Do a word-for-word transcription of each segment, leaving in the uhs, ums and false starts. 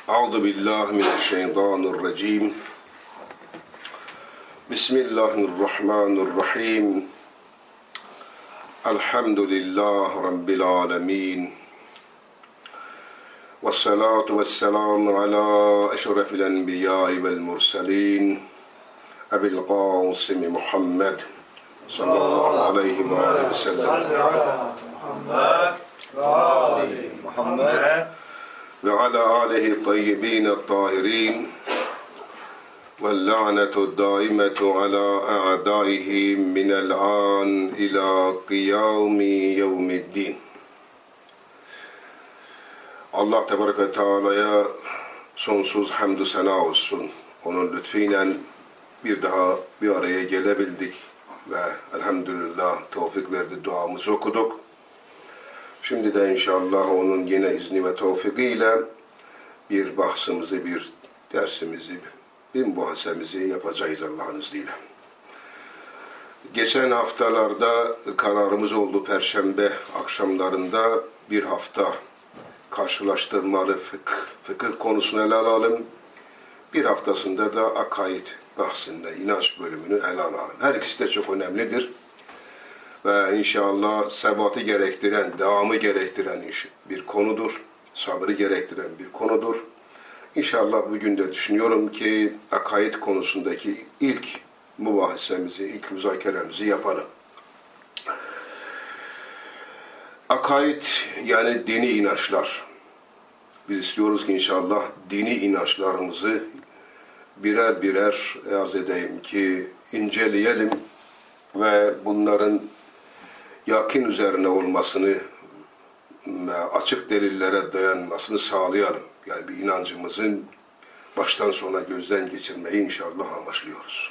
Euzu billahi mineşşeytanirracim. Bismillahirrahmanirrahim. Elhamdülillahi Rabbil alemin. Vessalatu vesselamu ala eşrefil enbiyai vel murselin. Ebil Kasım Muhammed sallallahu aleyhi ve aleyhi ve sellem. Salli ala Muhammed ve ali Muhammed ve ala alihi tayyibin tahirin ve la'netu daimetu ala a'daihi minel an ila kıyami yevmiddin. Allah Tebarek ve Teala'ya sonsuz hamdü sena olsun. Onun lütfiyle bir daha bir araya gelebildik ve elhamdülillah tevfik verdi, duamızı okuduk. Şimdi de inşallah onun yine izni ve tevfikiyle bir bahsimizi, bir dersimizi, bir muhasebemizi yapacağız Allah'ın izniyle. Geçen haftalarda kararımız oldu, Perşembe akşamlarında bir hafta karşılaştırmalı fıkıh, fıkıh konusunu ele alalım. Bir haftasında da akaid bahsinde, inanç bölümünü ele alalım. Her ikisi de çok önemlidir. Ve inşallah sebatı gerektiren, devamı gerektiren bir konudur. Sabrı gerektiren bir konudur. İnşallah bugün de düşünüyorum ki akaid konusundaki ilk mübahisemizi, ilk müzakeremizi yapalım. Akaid yani dini inançlar. Biz istiyoruz ki inşallah dini inançlarımızı birer birer arz edeyim ki inceleyelim ve bunların yakin üzerine olmasını, açık delillere dayanmasını sağlayalım. Yani bir inancımızın baştan sona gözden geçirmeyi inşallah amaçlıyoruz.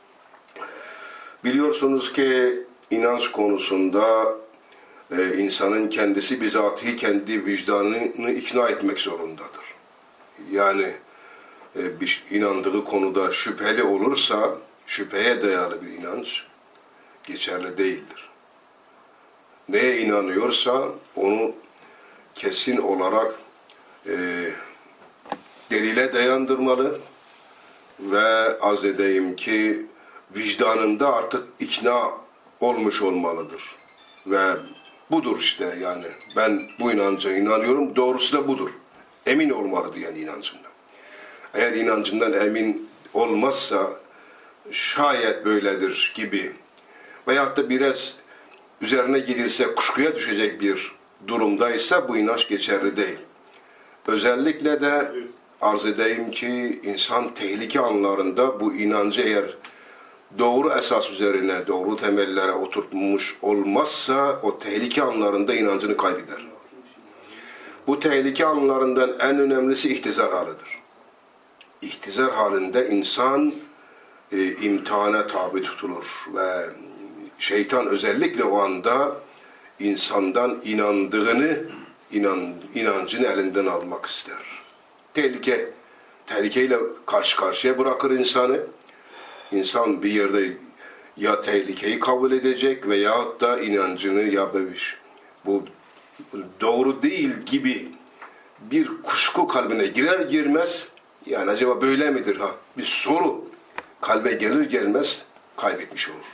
Biliyorsunuz ki inanç konusunda e, insanın kendisi bizatihi kendi vicdanını ikna etmek zorundadır. Yani e, bir inandığı konuda şüpheli olursa şüpheye dayalı bir inanç geçerli değildir. Neye inanıyorsa onu kesin olarak e, delile dayandırmalı ve arz edeyim ki vicdanında artık ikna olmuş olmalıdır. Ve budur işte yani ben bu inanca inanıyorum, doğrusu da budur. Emin olmalı diyen inancından. Eğer inancından emin olmazsa şayet böyledir gibi veyahut da biraz üzerine gidilse kuşkuya düşecek bir durumdaysa bu inanç geçerli değil. Özellikle de arz edeyim ki insan tehlike anlarında bu inancı eğer doğru esas üzerine, doğru temellere oturtmuş olmazsa o tehlike anlarında inancını kaybeder. Bu tehlike anlarından en önemlisi ihtizar halidir. İhtizar halinde insan e, imtihana tabi tutulur ve şeytan özellikle o anda insandan inandığını, inan, inancını elinden almak ister. Tehlike, tehlikeyle karşı karşıya bırakır insanı. İnsan bir yerde ya tehlikeyi kabul edecek veyahut da inancını ya bu doğru değil gibi bir kuşku kalbine girer girmez yani acaba böyle midir ha bir soru kalbe gelir gelmez kaybetmiş olur.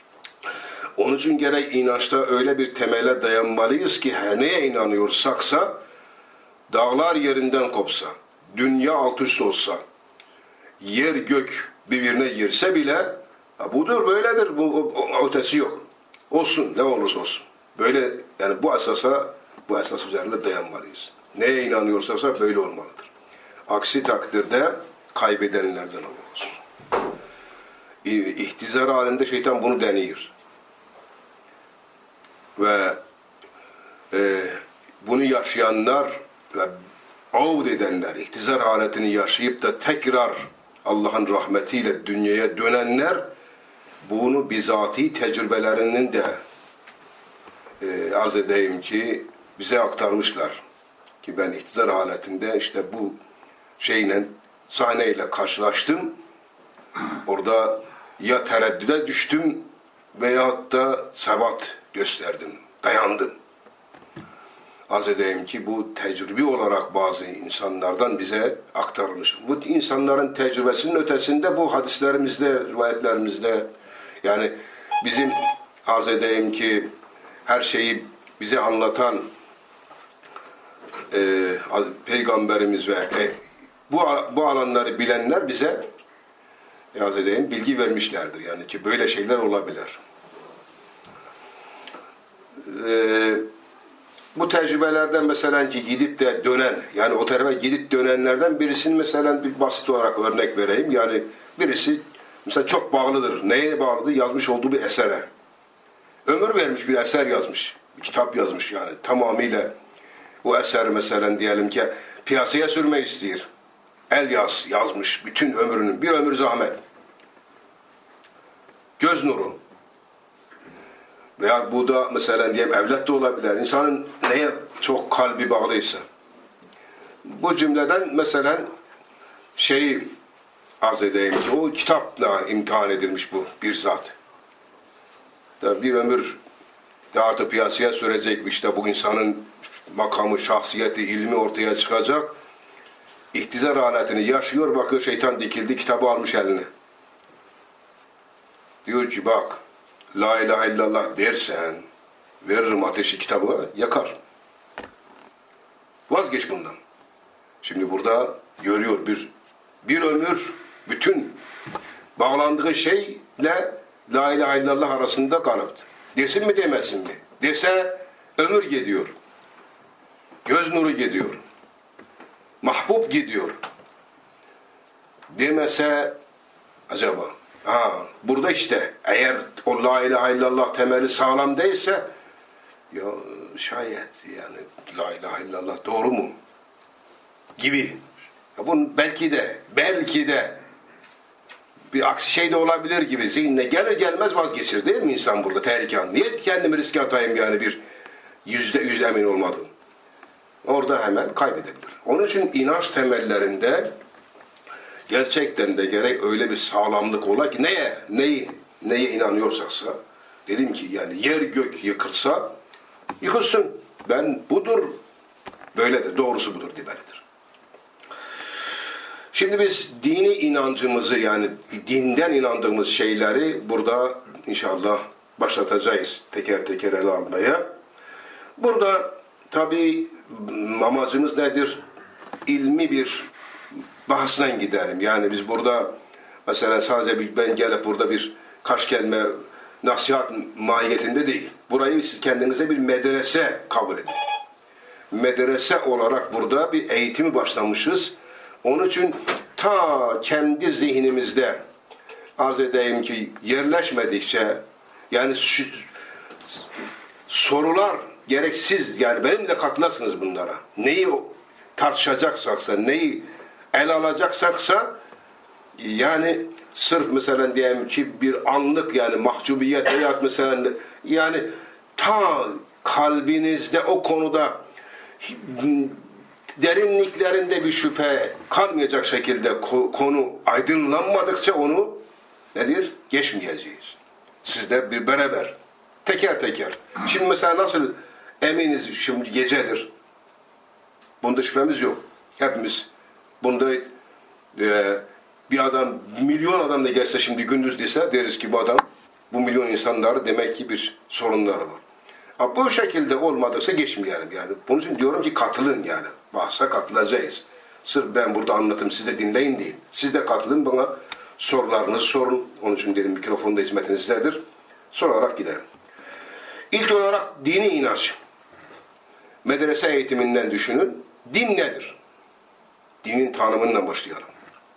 Onun için gerek inançta öyle bir temele dayanmalıyız ki her neye inanıyorsaksa dağlar yerinden kopsa, dünya alt üst olsa, yer gök birbirine girse bile budur böyledir, bu ötesi yok. Olsun ne olursa olsun. Böyle yani bu esasa, bu esas üzerinde dayanmalıyız. Neye inanıyorsaksa böyle olmalıdır. Aksi takdirde kaybedenlerden oluruz. İhtizar halinde şeytan bunu deniyor. Ve e, bunu yaşayanlar ve avd edenler, ihtizar haletini yaşayıp da tekrar Allah'ın rahmetiyle dünyaya dönenler bunu bizatihi tecrübelerinin de e, arz edeyim ki bize aktarmışlar. Ki ben ihtizar haletinde işte bu şeyle, sahneyle karşılaştım. Orada ya tereddüde düştüm veyahut da sebat gösterdim, dayandım. arz edeyim ki bu tecrübi olarak bazı insanlardan bize aktarılmış. Bu insanların tecrübesinin ötesinde bu hadislerimizde, rivayetlerimizde, yani bizim arz edeyim ki her şeyi bize anlatan e, Peygamberimiz ve e, bu, bu alanları bilenler bize arz edeyim bilgi vermişlerdir. Yani ki böyle şeyler olabilir. Eee Bu tecrübelerden mesela ki gidip de dönen, yani o tarafa gidip dönenlerden birisini mesela bir basit olarak örnek vereyim. Yani birisi mesela çok bağlıdır. Neye bağlıdır? Yazmış olduğu bir esere. Ömür vermiş bir eser yazmış. Bir kitap yazmış yani tamamıyla. O eser mesela diyelim ki piyasaya sürmek istiyor. El yaz yazmış bütün ömrünün. Bir ömür zahmet. Göz nuru. Veya bu da mesela diyelim evlat da olabilir. İnsanın neye çok kalbi bağlıysa. Bu cümleden mesela şeyi arz edeyim ki o kitapla imtihan edilmiş bu bir zat. Da bir ömür daha da piyasaya sürecekmiş de bu insanın makamı, şahsiyeti, ilmi ortaya çıkacak. İhtizar aletini yaşıyor, bakıyor şeytan dikildi, kitabı almış eline. Diyor ki bak, La ilahe illallah dersen, veririm ateşi kitabı, yakar. Vazgeç bundan. Şimdi burada görüyor bir bir ömür, bütün bağlandığı şeyle La ilahe illallah arasında kalıptı. Desin mi demesin mi? Dese ömür gidiyor. Göz nuru gidiyor. Mahbub gidiyor. Demese acaba? Ha, burada işte eğer o la ilahe illallah temeli sağlam değilse ya şayet yani la ilahe illallah doğru mu? Gibi. Ya bunun belki de belki de bir aksi şey de olabilir gibi zihnine gelir gelmez vazgeçir değil mi insan burada tehlike an? Niye kendimi riske atayım yani bir yüzde yüz emin olmadım? Orada hemen kaybedebilir. Onun için inanç temellerinde gerçekten de gerek öyle bir sağlamlık ola ki neye, neyi, neye inanıyorsaksa dedim ki yani yer gök yıkılsa yıkılsın. Ben budur, böyledir, doğrusu budur demelidir. Şimdi biz dini inancımızı yani dinden inandığımız şeyleri burada inşallah başlatacağız teker teker ele almaya. Burada tabii amacımız nedir? İlmi bir bahsden gidelim. Yani biz burada mesela sadece ben gelip burada bir kaç kelime nasihat mahiyetinde değil. Burayı siz kendinize bir medrese kabul edin. Medrese olarak burada bir eğitimi başlamışız. Onun için ta kendi zihnimizde arz edeyim ki yerleşmedikçe yani şu, sorular gereksiz yani benimle katılasınız bunlara. Neyi tartışacaksaksa, neyi el alacaksaksa yani sırf mesela diyelim ki bir anlık yani mahcubiyet veya mesela yani ta kalbinizde o konuda derinliklerinde bir şüphe kalmayacak şekilde konu aydınlanmadıkça onu nedir? Geçmeyeceğiz. Sizler bir beraber teker teker. Şimdi mesela nasıl eminiz şimdi gecedir. Bunda şüphemiz yok. Hepimiz bunda e, bir adam, milyon adam da gelse şimdi gündüz dese deriz ki bu adam, bu milyon insanlar demek ki bir sorunları var. Ama bu şekilde olmadıysa geçmeyelim yani. Bunun için diyorum ki katılın yani. Bahsa katılacağız. Sırf ben burada anlatayım siz de dinleyin değil. Siz de katılın bana sorularınızı sorun. Onun için dedim mikrofonda hizmetinizdedir. Sorarak gidelim. İlk olarak dini inanç. Medrese eğitiminden düşünün. Din nedir? Dinin tanımından başlayalım.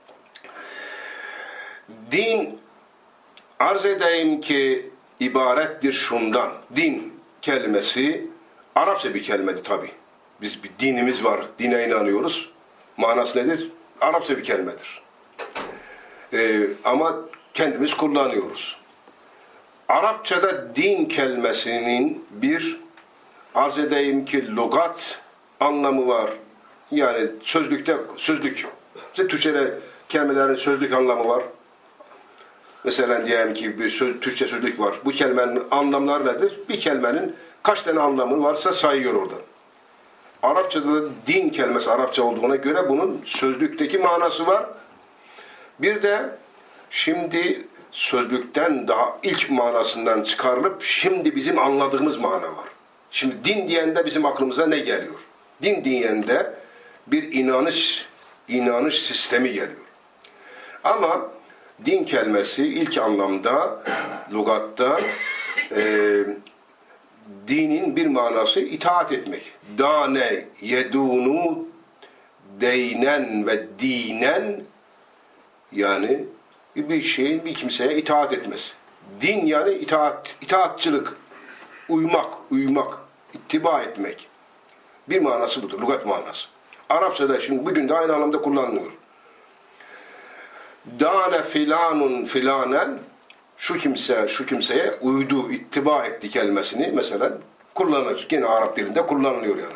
Din arz edeyim ki ibarettir şundan. Din kelimesi Arapça bir kelimedir tabi. Biz bir dinimiz var, dine inanıyoruz. Manası nedir? Arapça bir kelimedir. Ee, ama kendimiz kullanıyoruz. Arapçada din kelimesinin bir arz edeyim ki lügat anlamı var. Yani sözlükte sözlük. İşte Türkçe'de kelimelerin sözlük anlamı var. Mesela diyelim ki bir söz, Türkçe sözlük var. Bu kelimenin anlamları nedir? Bir kelimenin kaç tane anlamı varsa sayıyor orada. Arapçada da din kelimesi Arapça olduğuna göre bunun sözlükteki manası var. Bir de şimdi sözlükten daha ilk manasından çıkarılıp şimdi bizim anladığımız mana var. Şimdi din diyende bizim aklımıza ne geliyor? Din diyende bir inanış, inanış sistemi geliyor. Ama din kelimesi ilk anlamda, lügatta e, dinin bir manası itaat etmek. Dane yedunu deynen ve dinen, yani bir şeyin bir kimseye itaat etmesi. Din yani itaat, itaatçılık, uymak, uymak, ittiba etmek. Bir manası budur, lügat manası. Arapçada şimdi bugün de aynı anlamda kullanılıyor. Dane filanun filanen, şu kimse şu kimseye uydu, ittiba etti kelimesini mesela kullanır. Yine Arap dilinde kullanılıyor yani.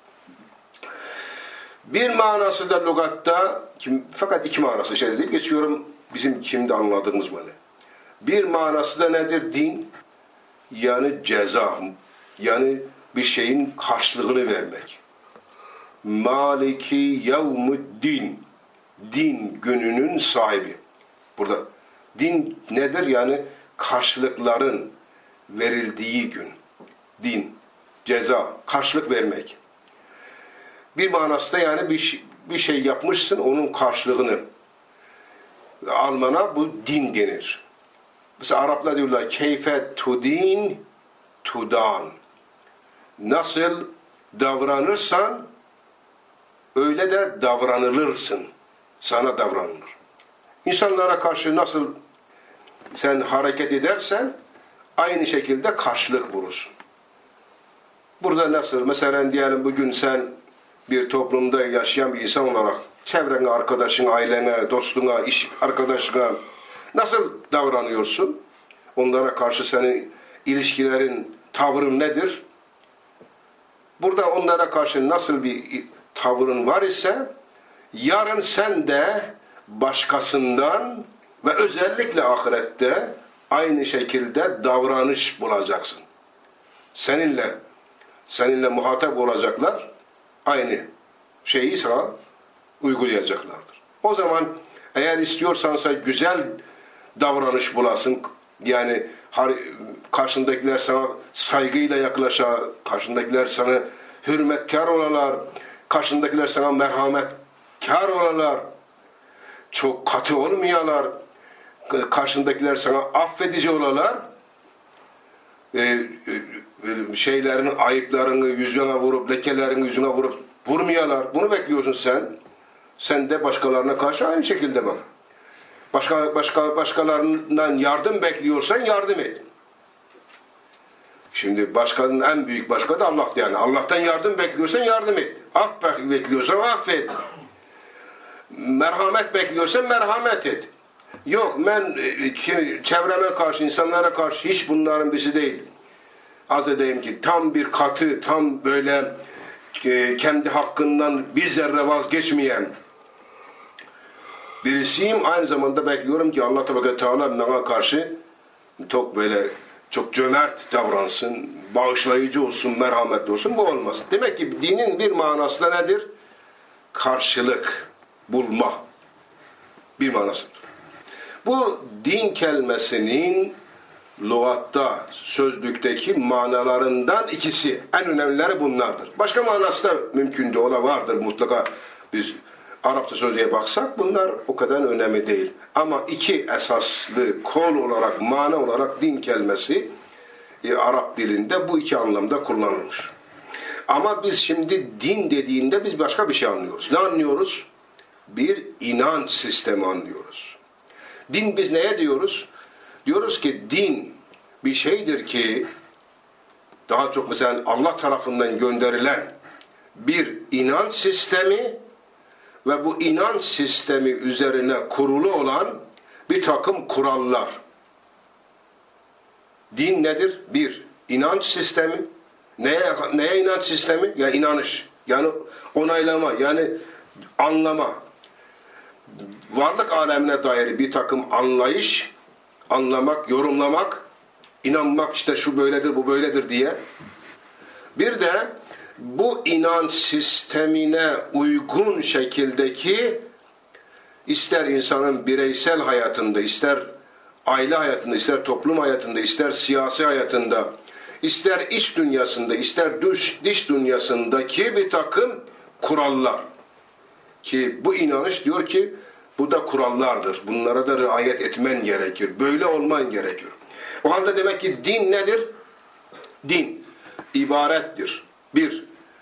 Bir manası da lügatta, fakat iki manası şey değil, geçiyorum bizim şimdi anladığımız mana. Bir manası da nedir? Din, yani ceza, yani bir şeyin karşılığını vermek. Maliki yevmuddin, din gününün sahibi. Burada din nedir? Yani karşılıkların verildiği gün. Din, ceza, karşılık vermek. Bir manası da yani bir, bir şey yapmışsın, onun karşılığını almana bu din denir. Mesela Araplar diyorlar keyfe tudin tudan. Nasıl davranırsan öyle de davranılırsın. Sana davranılır. İnsanlara karşı nasıl sen hareket edersen aynı şekilde karşılık bulursun. Burada nasıl? Mesela diyelim bugün sen bir toplumda yaşayan bir insan olarak çevrene, arkadaşına, ailene, dostuna, iş arkadaşına nasıl davranıyorsun? Onlara karşı senin ilişkilerin, tavrın nedir? Burada onlara karşı nasıl bir tavrın var ise yarın sen de başkasından ve özellikle ahirette aynı şekilde davranış bulacaksın. Seninle seninle muhatap olacaklar, aynı şeyi sana uygulayacaklardır. O zaman eğer istiyorsansa güzel davranış bulasın, yani karşındakiler sana saygıyla yaklaşa, karşındakiler sana hürmetkar olalar, karşındakiler sana merhametkar olalar, çok katı olmayalar, karşındakiler sana affedici olalar, e, şeylerin, ayıplarını yüzüne vurup, lekelerini yüzüne vurup vurmayalar. Bunu bekliyorsun sen. Sen de başkalarına karşı aynı şekilde bak. Başka, başka, başkalarından yardım bekliyorsan yardım et. Şimdi başkanın en büyük başkanı da Allah, yani Allah'tan yardım bekliyorsan yardım et. Af bekliyorsan affet. Merhamet bekliyorsan merhamet et. Yok ben çevreme karşı, insanlara karşı hiç bunların birisi değil. Az edeyim ki tam bir katı, tam böyle kendi hakkından bir zerre vazgeçmeyen birisiyim. Aynı zamanda bekliyorum ki Allah Teala bana karşı çok böyle çok cömert davransın, bağışlayıcı olsun, merhametli olsun. Bu olmaz. Demek ki dinin bir manası da nedir? Karşılık bulma bir manasıdır. Bu din kelimesinin lügatta, sözlükteki manalarından ikisi. En önemlileri bunlardır. Başka manası da mümkün de ola vardır mutlaka. Biz Arapça sözlüğe baksak bunlar o kadar önemli değil. Ama iki esaslı kol olarak, mana olarak din kelimesi e, Arap dilinde bu iki anlamda kullanılmış. Ama biz şimdi din dediğinde biz başka bir şey anlıyoruz. Ne anlıyoruz? Bir inanç sistemi anlıyoruz. Din biz neye diyoruz? Diyoruz ki din bir şeydir ki daha çok mesela Allah tarafından gönderilen bir inanç sistemi ve bu inanç sistemi üzerine kurulu olan bir takım kurallar. Din nedir? Bir, inanç sistemi. Neye, neye inanç sistemi? Ya inanış. Yani onaylama, yani anlama. Varlık alemine dair bir takım anlayış, anlamak, yorumlamak, inanmak, işte şu böyledir, bu böyledir diye. Bir de bu inanç sistemine uygun şekildeki ister insanın bireysel hayatında, ister aile hayatında, ister toplum hayatında, ister siyasi hayatında, ister iş dünyasında, ister dış, dış dünyasındaki bir takım kurallar. Ki bu inanış diyor ki bu da kurallardır. Bunlara da riayet etmen gerekir. Böyle olman gerekir. O halde demek ki din nedir? Din ibarettir. Bir,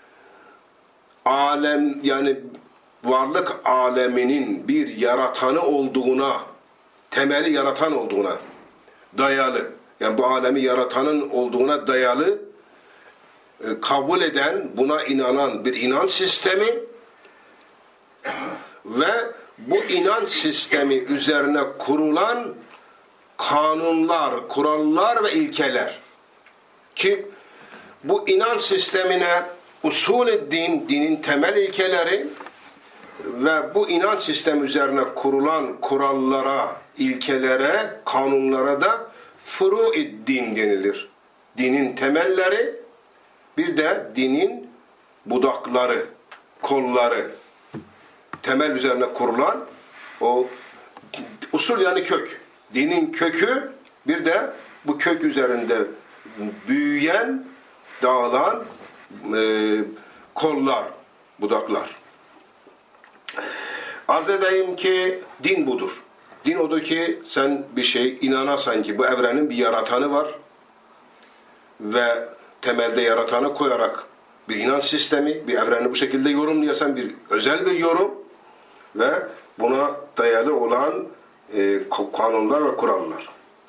alem yani varlık aleminin bir yaratanı olduğuna, temeli yaratan olduğuna dayalı, yani bu alemi yaratanın olduğuna dayalı e, kabul eden, buna inanan bir inanç sistemi ve bu inanç sistemi üzerine kurulan kanunlar, kurallar ve ilkeler. Ki bu inanç sistemine usul-i din, dinin temel ilkeleri ve bu inanç sistemi üzerine kurulan kurallara, ilkelere, kanunlara da furu-i din denilir. Dinin temelleri, bir de dinin budakları, kolları, temel üzerine kurulan o usul yani kök. Dinin kökü, bir de bu kök üzerinde büyüyen, dağılan e, kollar, budaklar. Arz edeyim ki din budur. Din odur ki sen bir şey inanasan ki bu evrenin bir yaratanı var ve temelde yaratanı koyarak bir inanç sistemi, bir evreni bu şekilde yorumlayasan bir özel bir yorum ve buna dayalı olan e, kanunlar ve kurallar.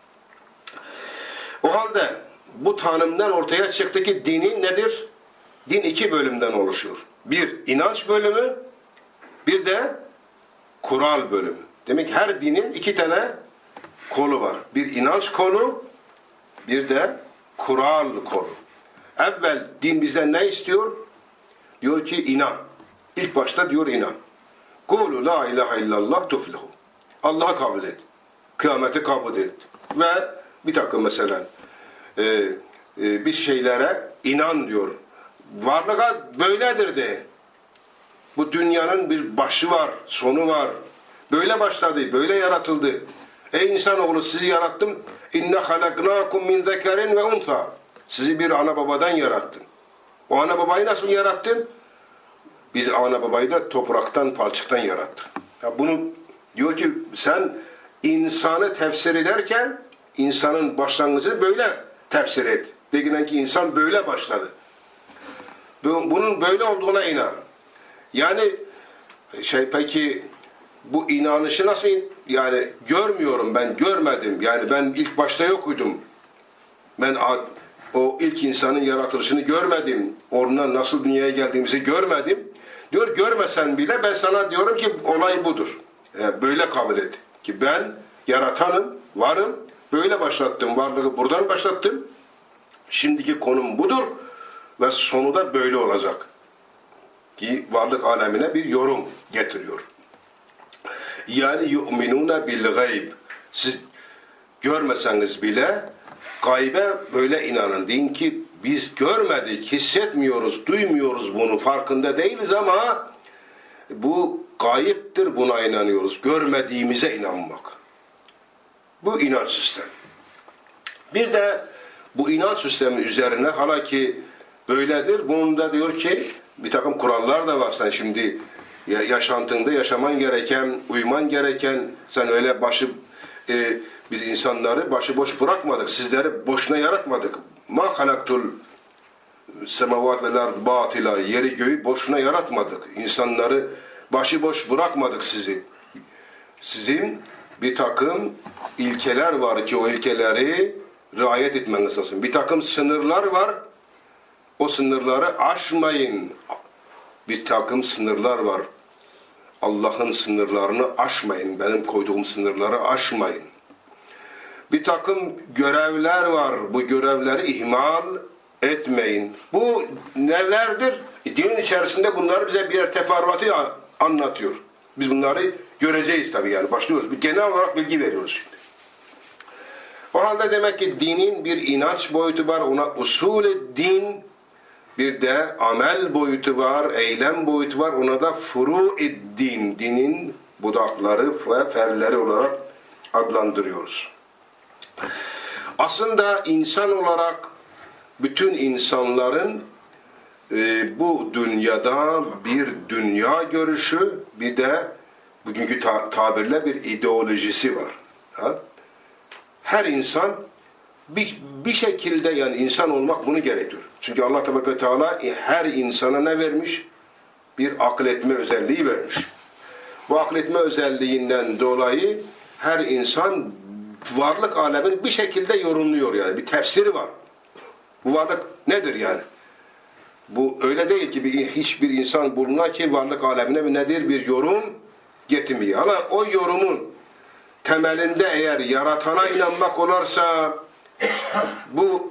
O halde bu tanımdan ortaya çıktı ki dinin nedir? Din iki bölümden oluşuyor. Bir, inanç bölümü, bir de kural bölümü. Demek ki her dinin iki tane kolu var. Bir inanç kolu, bir de kural kolu. Evvel din bize ne istiyor? Diyor ki inan. İlk başta diyor inan. Kulu la ilahe illallah tuflihu. Allah'ı kabul et. Kıyameti kabul et. Ve bir takım mesela e, e, bir şeylere inan diyor. Varlığa böyledir de. Bu dünyanın bir başı var, sonu var. Böyle başladı, böyle yaratıldı. Ey insanoğlu sizi yarattım. İnne halaknakum min zekerin ve untha. Sizi bir ana babadan yarattım. O ana babayı nasıl yarattın? Biz ana babayı da topraktan, palçıktan yarattık. Ya bunu diyor ki sen insanı tefsir ederken insanın başlangıcını böyle tefsir et. Denilen ki insan böyle başladı. Bunun böyle olduğuna inan. Yani şey peki bu inanışı nasıl yani görmüyorum ben görmedim. Yani ben ilk başta yokuydum. Ben o ilk insanın yaratılışını görmedim. Ondan nasıl dünyaya geldiğimizi görmedim. Diyor görmesen bile ben sana diyorum ki olay budur. Yani böyle kabul et. Ki ben yaratanım, varım. Böyle başlattım. Varlığı buradan başlattım. Şimdiki konum budur. Ve sonu da böyle olacak. Ki varlık alemine bir yorum getiriyor. Yani yu'minuna bil gayb. Siz görmeseniz bile gaybe böyle inanın. Deyin ki biz görmedik, hissetmiyoruz, duymuyoruz bunu, farkında değiliz ama bu gayiptir, buna inanıyoruz. Görmediğimize inanmak. Bu inanç sistemi. Bir de bu inanç sistemi üzerine hala ki böyledir. Bunun da diyor ki bir takım kurallar da var. Sen şimdi yaşantında yaşaman gereken, uyman gereken, sen öyle başı e, biz insanları başıboş bırakmadık. Sizleri boşuna yaratmadık. Ma halaktul semavat vel ard batila. Yeri göğü boşuna yaratmadık. İnsanları başıboş bırakmadık sizi. Sizin bir takım ilkeler var ki o ilkeleri riayet etmeniz lazım. Bir takım sınırlar var. O sınırları aşmayın. Bir takım sınırlar var. Allah'ın sınırlarını aşmayın. Benim koyduğum sınırları aşmayın. Bir takım görevler var. Bu görevleri ihmal etmeyin. Bu nelerdir? Dinin içerisinde bunları bize birer teferruatı anlatıyor. Biz bunları göreceğiz tabii yani. Başlıyoruz. Bir genel olarak bilgi veriyoruz şimdi. O halde demek ki dinin bir inanç boyutu var. Ona usul-i din Bir de amel boyutu var, eylem boyutu var. Ona da furu-i din, dinin budakları ve ferleri olarak adlandırıyoruz. Aslında insan olarak bütün insanların e, bu dünyada bir dünya görüşü, bir de bugünkü ta tabirle bir ideolojisi var. Ha? Her insan bir, bir şekilde, yani insan olmak bunu gerektiriyor. Çünkü Allah Tebarek ve Teala her insana ne vermiş? Bir akıl etme özelliği vermiş. Bu akıl etme özelliğinden dolayı her insan varlık alemini bir şekilde yorumluyor, yani bir tefsiri var. Bu varlık nedir yani? Bu öyle değil ki bir, hiçbir insan bulunan ki varlık alemine nedir? Bir yorum getirmiyor. Ama o yorumun temelinde eğer yaratana inanmak olursa bu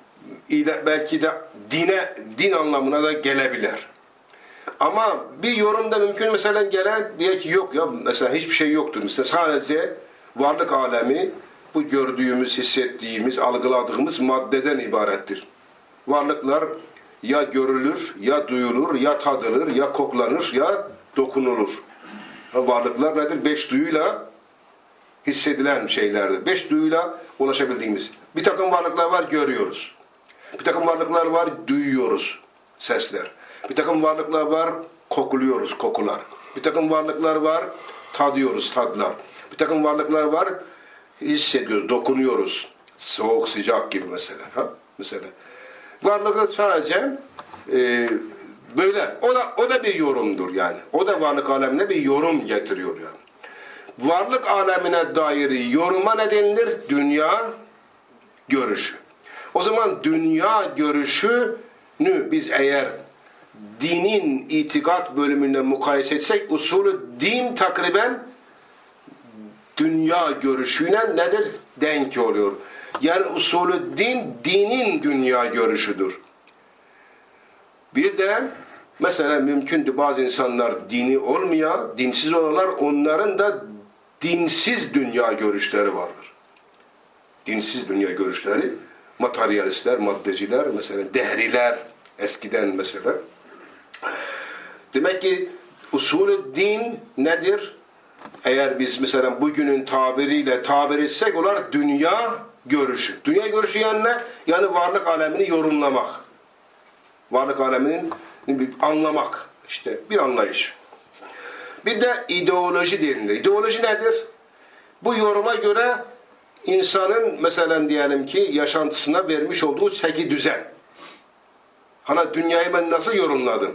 belki de dine, din anlamına da gelebilir. Ama bir yorumda mümkün mesela gelen diye ki yok ya, mesela hiçbir şey yoktur. Mesela sadece varlık alemi bu gördüğümüz, hissettiğimiz, algıladığımız maddeden ibarettir. Varlıklar ya görülür, ya duyulur, ya tadılır, ya koklanır, ya dokunulur. Varlıklar nedir? Beş duyuyla hissedilen şeylerdir. Beş duyuyla ulaşabildiğimiz. Bir takım varlıklar var, görüyoruz. Bir takım varlıklar var, duyuyoruz, sesler. Bir takım varlıklar var, kokluyoruz, kokular. Bir takım varlıklar var, tadıyoruz, tadlar. Bir takım varlıklar var, hissediyoruz, dokunuyoruz. Soğuk, sıcak gibi mesela. Ha? Mesela. Varlıklar sadece e, böyle. O da, o da bir yorumdur yani. O da varlık alemine bir yorum getiriyor yani. Varlık alemine dair yoruma ne denilir? Dünya görüşü. O zaman dünya görüşünü biz eğer dinin itikat bölümünden mukayese etsek, usulü din takriben dünya görüşüyle nedir? Denk oluyor. Yani usulü din, dinin dünya görüşüdür. Bir de mesela mümkündür bazı insanlar dini olmayan, dinsiz olanlar, onların da dinsiz dünya görüşleri vardır. Dinsiz dünya görüşleri, materyalistler, maddeciler, mesela dehriler, eskiden mesela. Demek ki usulü din nedir? Eğer biz mesela bugünün tabiriyle tabir etsek olar dünya görüşü. Dünya görüşü yani ne? Yani varlık alemini yorumlamak. Varlık alemini anlamak. İşte bir anlayış. Bir de ideoloji denilir. İdeoloji nedir? Bu yoruma göre insanın mesela diyelim ki yaşantısına vermiş olduğu çeki düzen. Hani dünyayı ben nasıl yorumladım?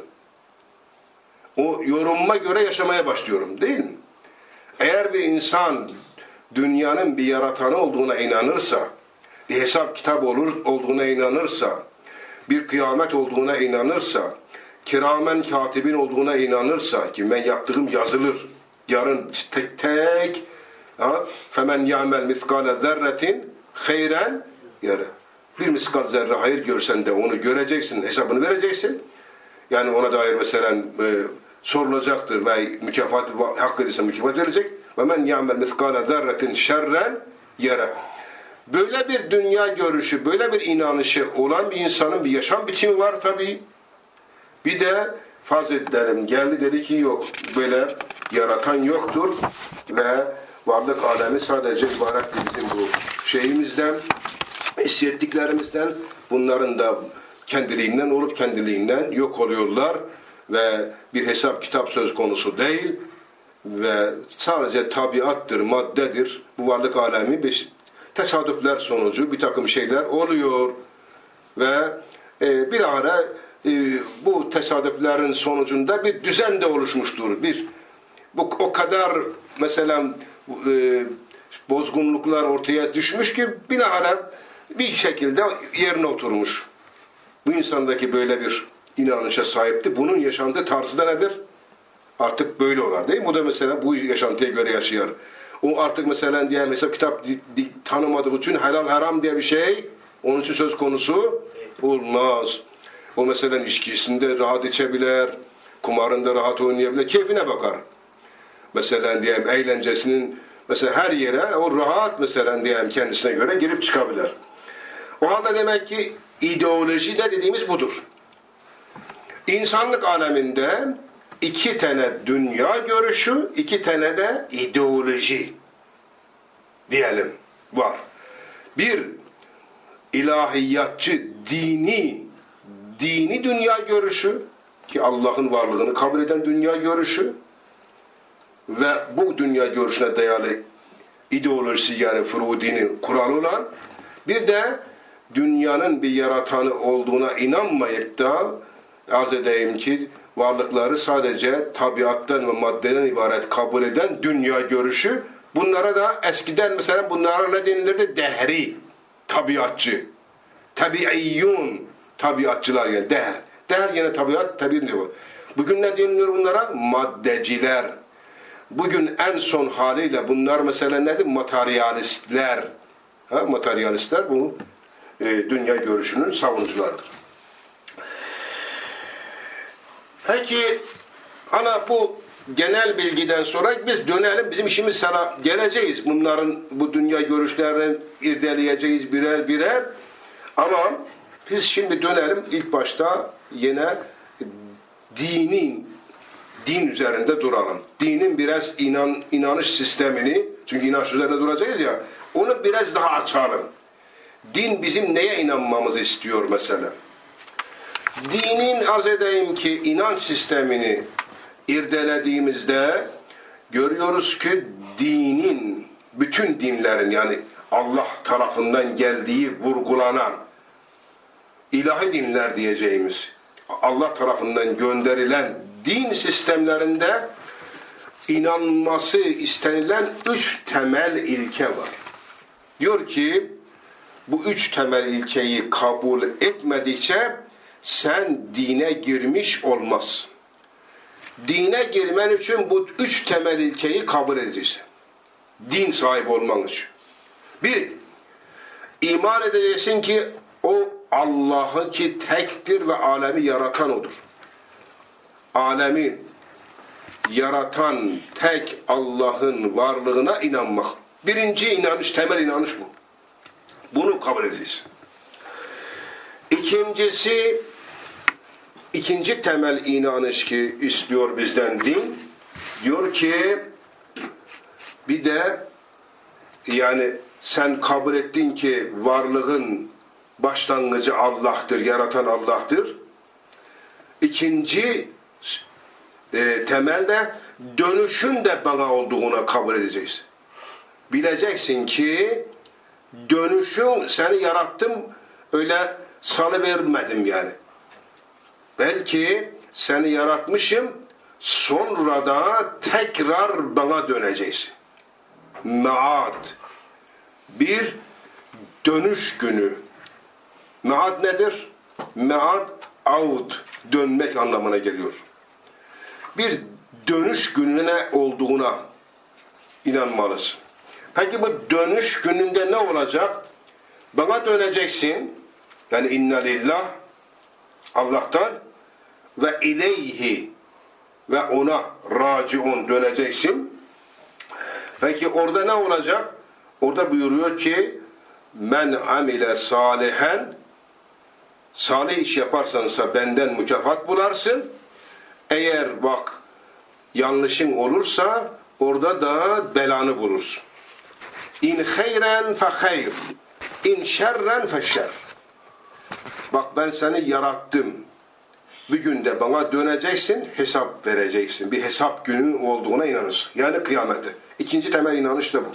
O yorumuma göre yaşamaya başlıyorum, değil mi? Eğer bir insan dünyanın bir yaratanı olduğuna inanırsa, bir hesap kitap olur olduğuna inanırsa, bir kıyamet olduğuna inanırsa, kiramen katibin olduğuna inanırsa ki ben yaptığım yazılır, yarın tek tek femen ya'mel miskale zerretin hayren yere. Bir miskal zerre hayır görsen de onu göreceksin, hesabını vereceksin. Yani ona dair mesela e, sorulacaktır ve mükafat hak edilse mükafat verecek. Ve men ya'mel miskale zerretin şerren yere. Böyle bir dünya görüşü, böyle bir inanışı olan bir insanın bir yaşam biçimi var tabii. Bir de farz edelim geldi dedi ki yok, böyle yaratan yoktur ve varlık alemi sadece ibarettir bizim bu şeyimizden, hissettiklerimizden. Bunların da kendiliğinden olup kendiliğinden yok oluyorlar ve bir hesap kitap söz konusu değil ve sadece tabiattır, maddedir. Bu varlık alemi bir tesadüfler sonucu bir takım şeyler oluyor ve e, bir ara e, bu tesadüflerin sonucunda bir düzen de oluşmuştur. Bir bu o kadar mesela e, bozgunluklar ortaya düşmüş ki bilahare bir şekilde yerine oturmuş. Bu insandaki böyle bir inanışa sahipti. Bunun yaşantığı tarzı da nedir? Artık böyle olar değil mi? O da mesela bu yaşantıya göre yaşıyor. O artık mesela diye mesela kitap di, di, tanımadığı için helal haram diye bir şey onun için söz konusu olmaz. O mesela içkisinde rahat içebilir, kumarında rahat oynayabilir, keyfine bakar. Mesela diyelim eğlencesinin mesela her yere o rahat mesela diyelim kendisine göre girip çıkabilir. O halde demek ki ideoloji de dediğimiz budur. İnsanlık aleminde iki tane dünya görüşü, iki tane de ideoloji diyelim var. Bir ilahiyatçı, dini, dini dünya görüşü ki Allah'ın varlığını kabul eden dünya görüşü ve bu dünya görüşüne dayalı ideolojisi yani Furudini kuralı olan, bir de dünyanın bir yaratanı olduğuna inanmayıp da az edeyim ki varlıkları sadece tabiattan ve maddeden ibaret kabul eden dünya görüşü. Bunlara da eskiden mesela bunlara ne denilirdi? Dehri, tabiatçı, tabiiyyun, tabiatçılar yani dehr. Dehr yine tabiat, tabi diyor. Bugün ne deniliyor bunlara? Maddeciler. Bugün en son haliyle bunlar mesela nedir? Materyalistler. Ha, materyalistler bu e, dünya görüşünün savunucularıdır. Peki ana bu genel bilgiden sonra biz dönelim, bizim işimiz sana geleceğiz. Bunların bu dünya görüşlerini irdeleyeceğiz birer birer. Ama biz şimdi dönelim ilk başta yine dinin din üzerinde duralım. Dinin biraz inan, inanış sistemini, çünkü inanç üzerinde duracağız ya, onu biraz daha açalım. Din bizim neye inanmamızı istiyor mesela? Dinin arz edeyim ki inanç sistemini irdelediğimizde görüyoruz ki dinin, bütün dinlerin yani Allah tarafından geldiği vurgulanan ilahi dinler diyeceğimiz Allah tarafından gönderilen din sistemlerinde inanması istenilen üç temel ilke var. Diyor ki bu üç temel ilkeyi kabul etmedikçe sen dine girmiş olmazsın. Dine girmen için bu üç temel ilkeyi kabul edeceksin. Din sahibi olman için. Bir, iman edeceksin ki o Allah'ın ki tektir ve alemi yaratan odur. Alemi yaratan tek Allah'ın varlığına inanmak. Birinci inanış, temel inanış bu. Bunu kabul edeceğiz. İkincisi, ikinci temel inanış ki istiyor bizden din, diyor ki bir de yani sen kabul ettin ki varlığın başlangıcı Allah'tır, yaratan Allah'tır. İkinci e, temelde dönüşün de bana olduğuna kabul edeceğiz. Bileceksin ki dönüşün, seni yarattım öyle salıvermedim yani. Belki seni yaratmışım, sonra da tekrar bana döneceksin. Maad. Bir dönüş günü. Maad nedir? Maad, aud, dönmek anlamına geliyor. Bir dönüş gününe olduğuna inanmalısın. Peki bu dönüş gününde ne olacak? Bana döneceksin. Yani inna lillah, Allah'tan ve ileyhi ve ona raciun döneceksin. Peki orada ne olacak? Orada buyuruyor ki men amile salihen, salih iş yaparsansa benden mükafat bularsın. Eğer bak yanlışın olursa orada da belanı bulursun. İn hayren fe hayr, in şerren fe şer. Bak ben seni yarattım. Bir günde bana döneceksin, hesap vereceksin. Bir hesap günün olduğuna inanırsın. Yani kıyamete. İkinci temel inanış da bu.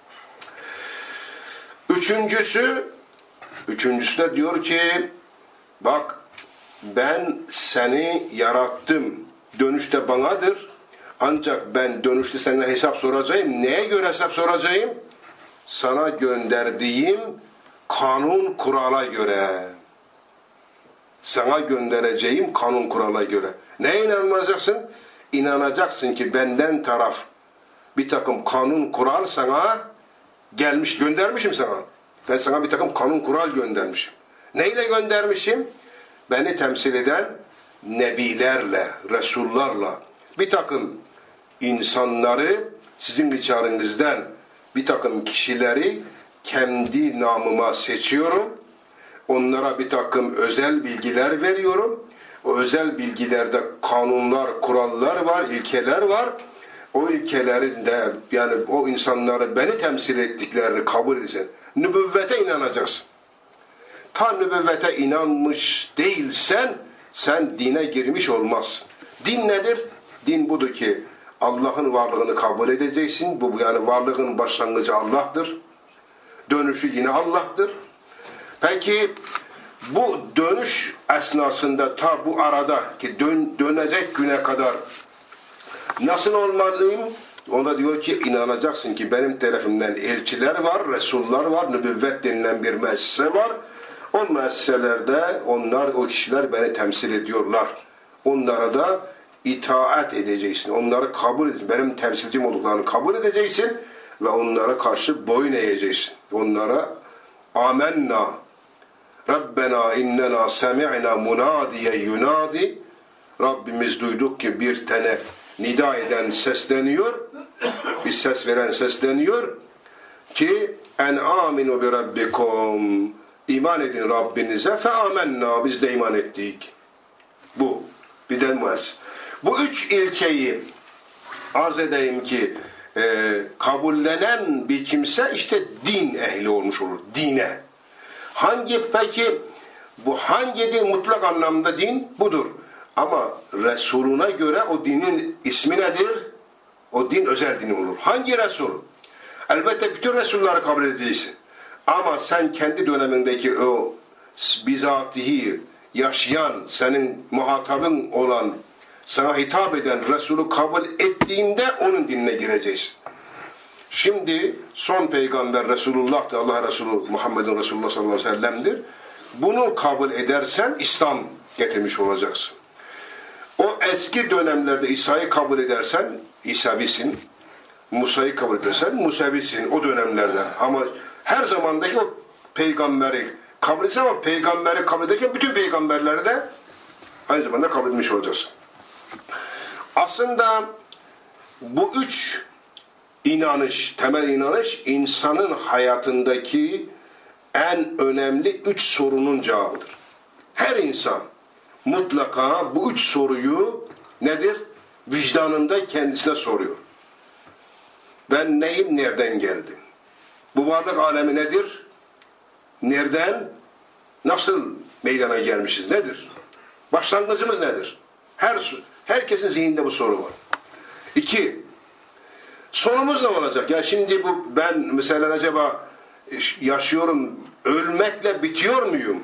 Üçüncüsü, üçüncüsü de diyor ki, bak ben seni yarattım. Dönüşte banadır. Ancak ben dönüşte seninle hesap soracağım. Neye göre hesap soracağım? Sana gönderdiğim kanun kurala göre. Sana göndereceğim kanun kurala göre. Neye inanmayacaksın? İnanacaksın ki benden taraf bir takım kanun kural sana gelmiş, göndermişim sana. Ben sana bir takım kanun kural göndermişim. Neyle göndermişim? Beni temsil eden nebilerle, resullarla bir takım insanları sizin içerinizden bir takım kişileri kendi namıma seçiyorum. Onlara bir takım özel bilgiler veriyorum. o özel bilgilerde kanunlar, kurallar var, ilkeler var. O ilkelerin de yani o insanları beni temsil ettiklerini kabul edeceksin. Nübüvvete inanacaksın. Ta nübüvvete inanmış değilsen sen dine girmiş olmazsın. Din nedir? Din budur ki Allah'ın varlığını kabul edeceksin. Bu yani varlığın başlangıcı Allah'tır. Dönüşü yine Allah'tır. Peki bu dönüş esnasında ta bu arada ki dön, dönecek güne kadar nasıl olmalıyım? Ona diyor ki inanacaksın ki benim tarafımdan elçiler var, resullar var, nübüvvet denilen bir müessese var. O müesseselerde onlar, o kişiler beni temsil ediyorlar. Onlara da itaat edeceksin. Onları kabul edeceksin. Benim temsilcim olduklarını kabul edeceksin ve onlara karşı boyun eğeceksin. Onlara amenna Rabbena innena semi'na munadiye yunadi. Rabbimiz duyduk ki bir tane nida eden sesleniyor. Bir ses veren sesleniyor ki en aminu bi rabbikum. İman edin Rabbinize fe amenna. Biz de iman ettik. Bu. Bir de müessese. Bu üç ilkeyi arz edeyim ki e, kabullenen bir kimse işte din ehli olmuş olur. Dine. Hangi peki bu hangi din mutlak anlamda din? Budur. Ama Resuluna göre o dinin ismi nedir? O din özel din olur. Hangi Resul? Elbette bütün Resulları kabul edeceksin. Ama sen kendi dönemindeki o bizatihi yaşayan, senin muhatabın olan, sana hitap eden Resulü kabul ettiğinde onun dinine gireceksin. Şimdi son peygamber Resulullah da Allah Resulü Muhammedun Resulullah sallallahu aleyhi ve sellem'dir. Bunu kabul edersen İslam getirmiş olacaksın. O eski dönemlerde İsa'yı kabul edersen İsavisin, Musa'yı kabul edersen Musavisin o dönemlerden. Ama her zamandaki o peygamberi kabul edersen ama peygamberi kabul ederken bütün peygamberleri de aynı zamanda kabul etmiş olacaksın. Aslında bu üç inanış, temel inanış insanın hayatındaki en önemli üç sorunun cevabıdır. Her insan mutlaka bu üç soruyu nedir? Vicdanında kendisine soruyor. Ben neyim, nereden geldim? Bu varlık alemi nedir? Nereden, nasıl meydana gelmişiz, nedir? Başlangıcımız nedir? Her herkesin zihninde bu soru var. İki, sonumuz ne olacak? Ya şimdi bu ben mesela acaba yaşıyorum, ölmekle bitiyor muyum?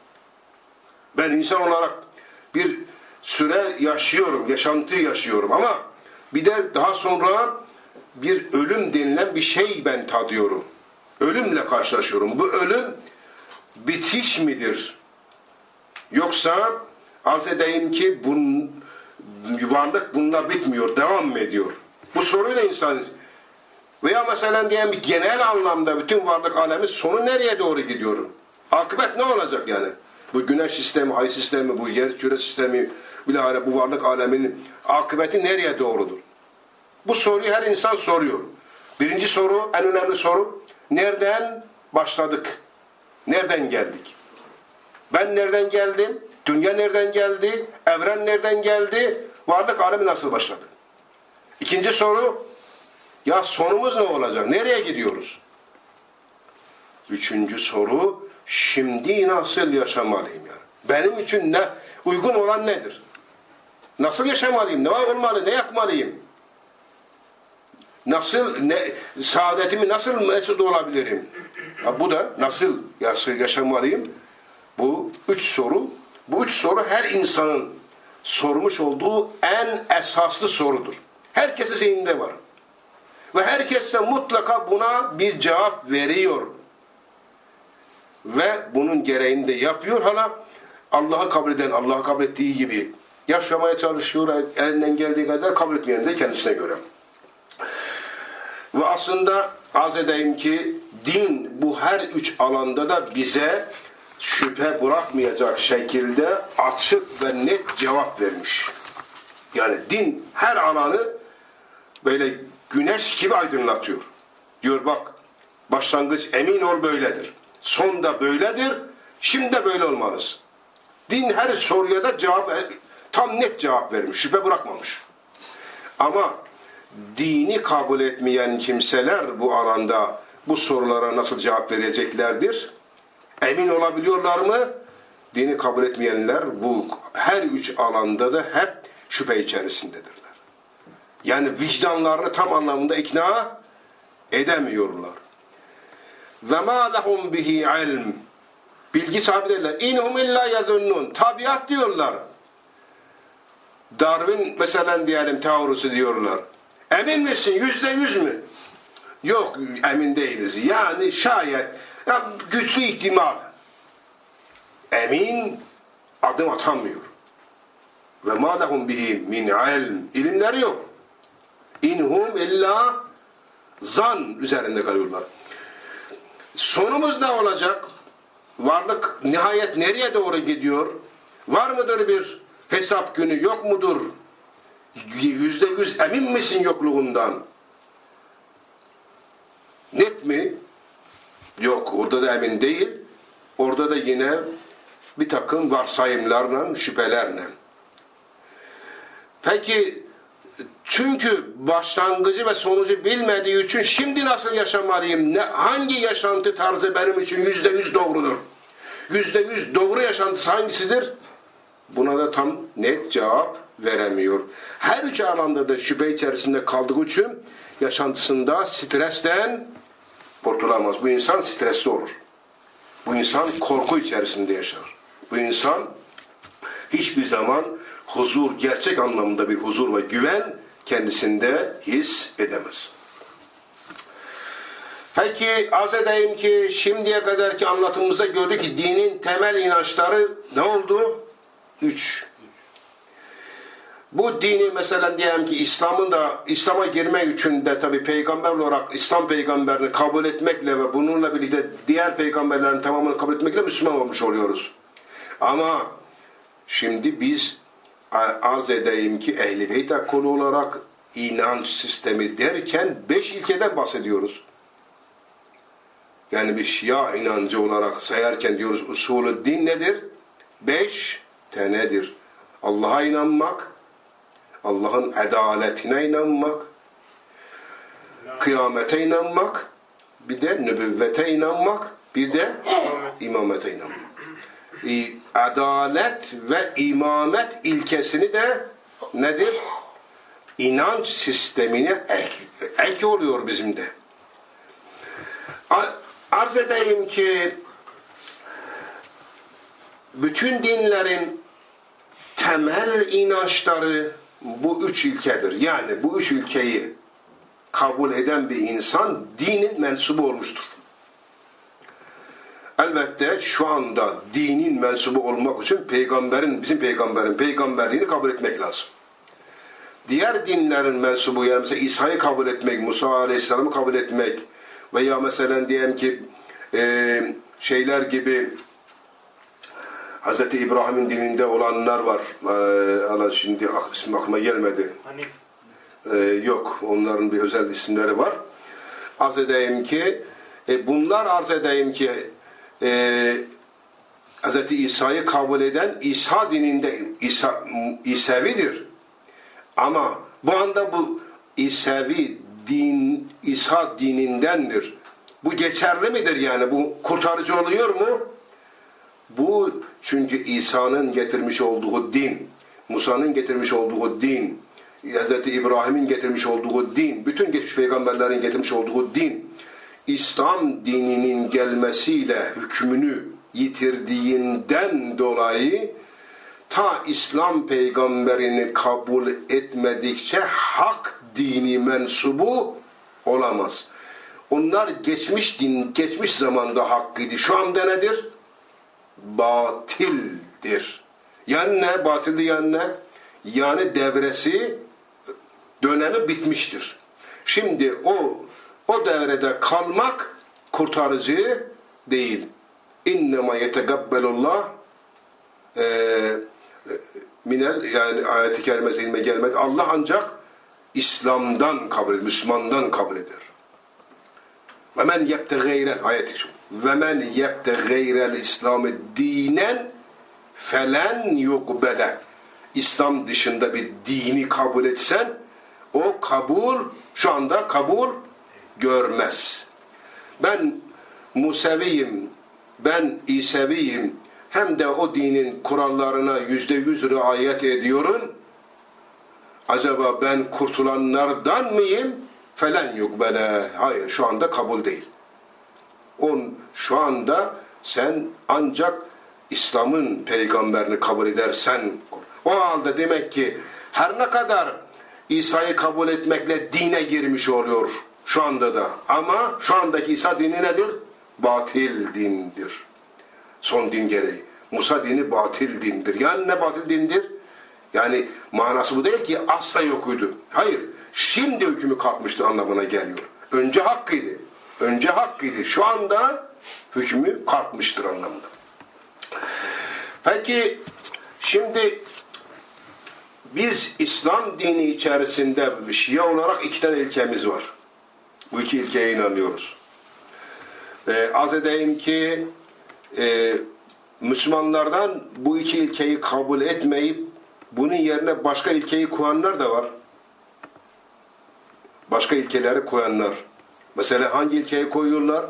Ben insan olarak bir süre yaşıyorum, yaşantı yaşıyorum ama bir de daha sonra bir ölüm denilen bir şey ben tadıyorum. Ölümle karşılaşıyorum. Bu ölüm bitiş midir? Yoksa arz edeyim ki bun, varlık bununla bitmiyor, devam mı ediyor? Bu soruyla insan veya mesela diyelim genel anlamda bütün varlık alemi sonu nereye doğru gidiyor? Akıbet ne olacak yani? Bu güneş sistemi, ay sistemi, bu yer küre sistemi, bilahare bu varlık aleminin akıbeti nereye doğrudur? Bu soruyu her insan soruyor. Birinci soru, en önemli soru, nereden başladık? Nereden geldik? Ben nereden geldim? Dünya nereden geldi? Evren nereden geldi? Varlık alemi nasıl başladı? İkinci soru, ya sonumuz ne olacak? Nereye gidiyoruz? Üçüncü soru, şimdi nasıl yaşamalıyım yani? Benim için ne uygun olan nedir? Nasıl yaşamalıyım? Ne olmalı? Ne yapmalıyım? Nasıl ne saadetimi nasıl mesut olabilirim? Ya bu da nasıl yaşamalıyım? Bu üç soru. Bu üç soru her insanın sormuş olduğu en esaslı sorudur. Herkesin zihninde var. Ve herkes de mutlaka buna bir cevap veriyor. Ve bunun gereğini de yapıyor. Hala Allah'ı kabul eden, Allah'ı kabul ettiği gibi yaşamaya çalışıyor. Elinden geldiği kadar kabul etmeyen de kendisine göre. Ve aslında arz edeyim ki din bu her üç alanda da bize şüphe bırakmayacak şekilde açık ve net cevap vermiş. Yani din her alanı böyle güneş gibi aydınlatıyor. Diyor bak başlangıç emin ol böyledir. Son da böyledir. Şimdi de böyle olmalısın. Din her soruya da cevap, tam net cevap vermiş, şüphe bırakmamış. Ama dini kabul etmeyen kimseler bu alanda bu sorulara nasıl cevap vereceklerdir? Emin olabiliyorlar mı? Dini kabul etmeyenler bu her üç alanda da hep şüphe içerisindedirler. Yani vicdanlarını tam anlamda ikna edemiyorlar. Ve ma lehum bihi ilm. Bilgi sahibi değiller. İnhum illa yazunnun. Tabiat diyorlar. Darwin mesela diyelim teorisi diyorlar. Emin misin? Yüzde yüz mü? Yok, emin değiliz. Yani şayet ya, güçlü ihtimal. Emin adım atamıyor. Ve ma lehum bihi min ilm. İlimleri yok. İnhum illa zan üzerinde kalıyorlar. Sonumuz ne olacak? Varlık nihayet nereye doğru gidiyor? Var mıdır bir hesap günü? Yok mudur? Yüzde yüz emin misin yokluğundan? Net mi? Yok, orada da emin değil. Orada da yine bir takım varsayımlarla, şüphelerle. Peki, çünkü başlangıcı ve sonucu bilmediği için şimdi nasıl yaşamalıyım? Ne, hangi yaşantı tarzı benim için yüzde yüz doğrudur? Yüzde yüz doğru yaşantısı hangisidir? Buna da tam net cevap veremiyor. Her üç alanda da şüphe içerisinde kaldığı için yaşantısında stresten kurtulamaz. Bu insan stresli olur. Bu insan korku içerisinde yaşar. Bu insan hiçbir zaman huzur, gerçek anlamda bir huzur ve güven kendisinde his edemez. Peki arz edeyim ki şimdiye kadarki anlatımımızda gördük ki dinin temel inançları ne oldu? Üç. Bu dini mesela diyelim ki İslam'ın da İslam'a girmek için de tabi peygamber olarak İslam peygamberini kabul etmekle ve bununla birlikte diğer peygamberlerin tamamını kabul etmekle Müslüman olmuş oluyoruz. Ama şimdi biz arz edeyim ki Ehl-i Beyt ekolü olarak inanç sistemi derken beş ilkeden bahsediyoruz. Yani bir Şia inancı olarak sayarken diyoruz usulü din nedir? Beş tanedir. Allah'a inanmak, Allah'ın adaletine inanmak, kıyamete inanmak, bir de nübüvvete inanmak, bir de imamete inanmak. Adalet ve imamet ilkesini de nedir? İnanç sistemine ek, ek oluyor bizim de. Arz edeyim ki bütün dinlerin temel inançları bu üç ilkedir. Yani bu üç ilkeyi kabul eden bir insan dinin mensubu olmuştur. Elbette şu anda dinin mensubu olmak için peygamberin, bizim peygamberin peygamberliğini kabul etmek lazım. Diğer dinlerin mensubu, yani mesela İsa'yı kabul etmek, Musa Aleyhisselam'ı kabul etmek veya mesela diyelim ki e, şeyler gibi Hazreti İbrahim'in dininde olanlar var. Ee, şimdi ismi aklıma gelmedi. Hanif. Ee, yok. Onların bir özel isimleri var. Arz edeyim ki e, bunlar arz edeyim ki e, Hazreti İsa'yı kabul eden İsa dininde İsa, İsevidir. Ama bu anda bu İsevi din İsa dinindendir. Bu geçerli midir yani? Bu kurtarıcı oluyor mu? Bu çünkü İsa'nın getirmiş olduğu din, Musa'nın getirmiş olduğu din, Hazreti İbrahim'in getirmiş olduğu din, bütün geçmiş peygamberlerin getirmiş olduğu din, İslam dininin gelmesiyle hükmünü yitirdiğinden dolayı ta İslam peygamberini kabul etmedikçe hak dini mensubu olamaz. Onlar geçmiş din, geçmiş zamanda hakkıydı. Şu anda nedir? Batildir. Yani ne? Batildi yani ne? Yani devresi, dönemi bitmiştir. Şimdi o o devrede kalmak kurtarıcı değil. İnnemâ yetegabbelullah eee minel, yani ayet-i kerime zihnime gelmedi. Allah ancak İslam'dan kabul eder, Müslümandan kabul eder. Ve men yebte gayrel ayeti şu. Ve men yebte gayrel İslam'ı dinen felen yukbele. İslam dışında bir dini kabul etsen o kabul şu anda kabul görmez. Ben Museviyim, ben İseviyim, hem de o dinin kurallarına yüzde yüz riayet ediyorum. Acaba ben kurtulanlardan mıyım? Felen yukbele. Hayır, şu anda kabul değil. On, şu anda sen ancak İslam'ın peygamberini kabul edersen, o halde demek ki her ne kadar İsa'yı kabul etmekle dine girmiş oluyor şu anda da. Ama şu andaki İsa dini nedir? Batil dindir. Son din gereği. Musa dini batil dindir. Yani ne batil dindir? Yani manası bu değil ki asla yokuydu. Hayır. Şimdi hükmü kalkmıştı anlamına geliyor. Önce hakkıydı. Önce hakkıydı. Şu anda hükmü kalkmıştır anlamında. Peki şimdi biz İslam dini içerisinde Şia olarak iki tane ilkemiz var. Bu iki ilkeye inanıyoruz. Ee, az edeyim ki e, Müslümanlardan bu iki ilkeyi kabul etmeyip bunun yerine başka ilkeyi koyanlar da var. Başka ilkeleri koyanlar. Mesela hangi ilkeyi koyuyorlar?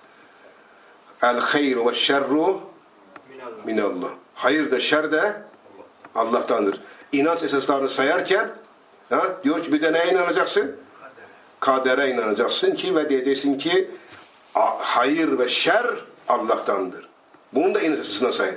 El hayru ve şerru minallah. Hayır da şer de Allah'tandır. İnanç esaslarını sayarken ha, diyor ki bir de neye inanacaksın? Kadere inanacaksın ki ve diyeceksin ki hayır ve şer Allah'tandır. Bunu da inanç esasına sayın.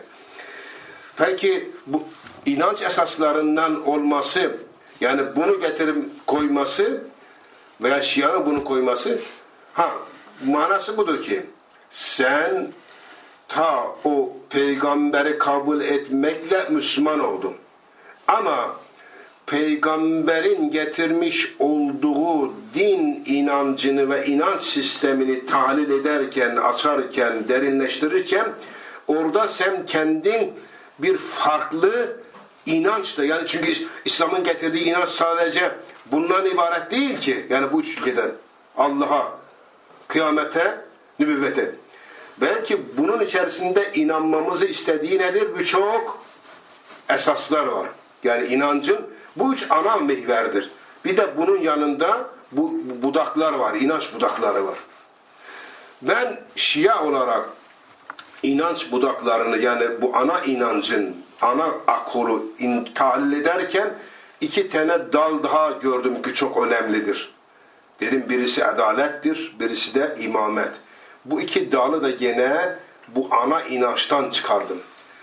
Peki bu inanç esaslarından olması, yani bunu getirip koyması veya Şia'nın bunu koyması, ha manası budur ki sen ta o peygamberi kabul etmekle Müslüman oldun. Ama peygamberin getirmiş olduğu din inancını ve inanç sistemini tahlil ederken, açarken, derinleştirirken orada sen kendin bir farklı inançla, yani çünkü İslam'ın getirdiği inanç sadece bundan ibaret değil ki. Yani bu üç ilkeden Allah'a, kıyamete, nübüvvete. Belki bunun içerisinde inanmamızı istediği nedir? Birçok esaslar var. Yani inancın bu üç ana mihverdir. Bir de bunun yanında bu budaklar var, inanç budakları var. Ben Şia olarak inanç budaklarını, yani bu ana inancın ana akulu tahlil ederken iki tane dal daha gördüm ki çok önemlidir. Dedim birisi adalettir, birisi de imamet. Bu iki dalı da gene bu ana inançtan çıkardım.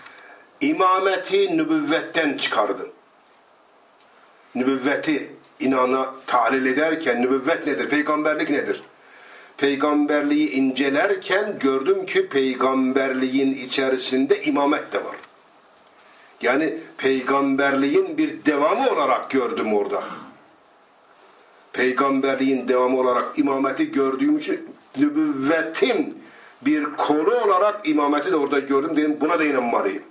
İmameti nübüvvetten çıkardım. Nübüvveti inana tahlil ederken nübüvvet nedir? Peygamberlik nedir? Peygamberliği incelerken gördüm ki peygamberliğin içerisinde imamet de var. Yani peygamberliğin bir devamı olarak gördüm orada. Peygamberliğin devamı olarak imameti gördüğüm için nübüvvetin bir kolu olarak imameti de orada gördüm. Dedim buna da inanmalıyım.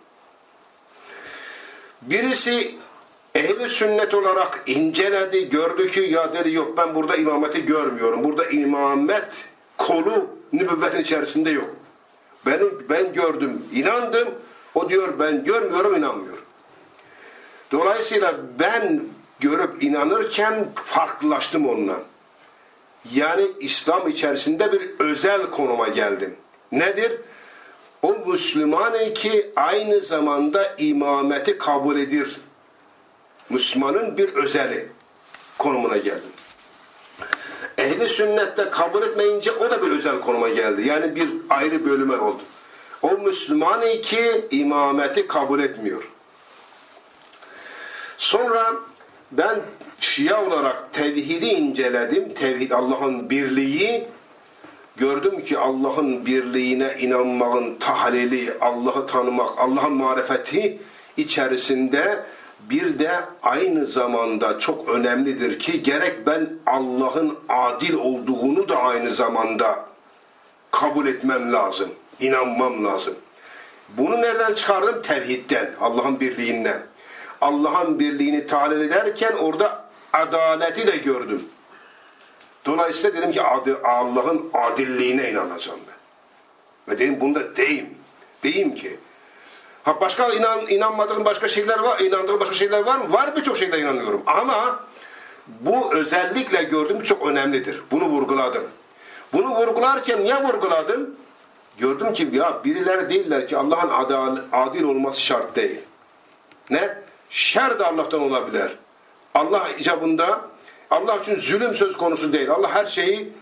Birisi ehli sünnet olarak inceledi, gördü ki ya dedi yok ben burada imameti görmüyorum. Burada imamet kolu nübüvvetin içerisinde yok. Benim, ben gördüm, inandım. O diyor ben görmüyorum, inanmıyorum. Dolayısıyla ben görüp inanırken farklılaştım ondan. Yani İslam içerisinde bir özel konuma geldim. Nedir? O Müslüman ki aynı zamanda imameti kabul edir. Müslümanın bir özeli konumuna geldim. Ehli sünnette kabul etmeyince o da bir özel konuma geldi. Yani bir ayrı bölüme oldu. O Müslüman ki imameti kabul etmiyor. Sonra ben Şia olarak tevhidi inceledim. Tevhid, Allah'ın birliği. Gördüm ki Allah'ın birliğine inanmanın tahlili, Allah'ı tanımak, Allah'ın marifeti içerisinde bir de aynı zamanda çok önemlidir ki gerek ben Allah'ın adil olduğunu da aynı zamanda kabul etmem lazım, inanmam lazım. Bunu nereden çıkardım? Tevhidden, Allah'ın birliğinden. Allah'ın birliğini tahlil ederken orada adaleti de gördüm. Dolayısıyla dedim ki Allah'ın adilliğine inanacağım ben. Ve dedim bunda deyim. Deyim ki Ha başka inan, inanmadığım başka şeyler var, inandığım başka şeyler var mı? Var, birçok şeyler inanıyorum. Ama bu özellikle gördüğüm çok önemlidir. Bunu vurguladım. Bunu vurgularken niye vurguladım? Gördüm ki ya birileri değiller ki Allah'ın adil olması şart değil. Ne? Şer de Allah'tan olabilir. Allah icabında, Allah için zulüm söz konusu değil. Allah her şeyi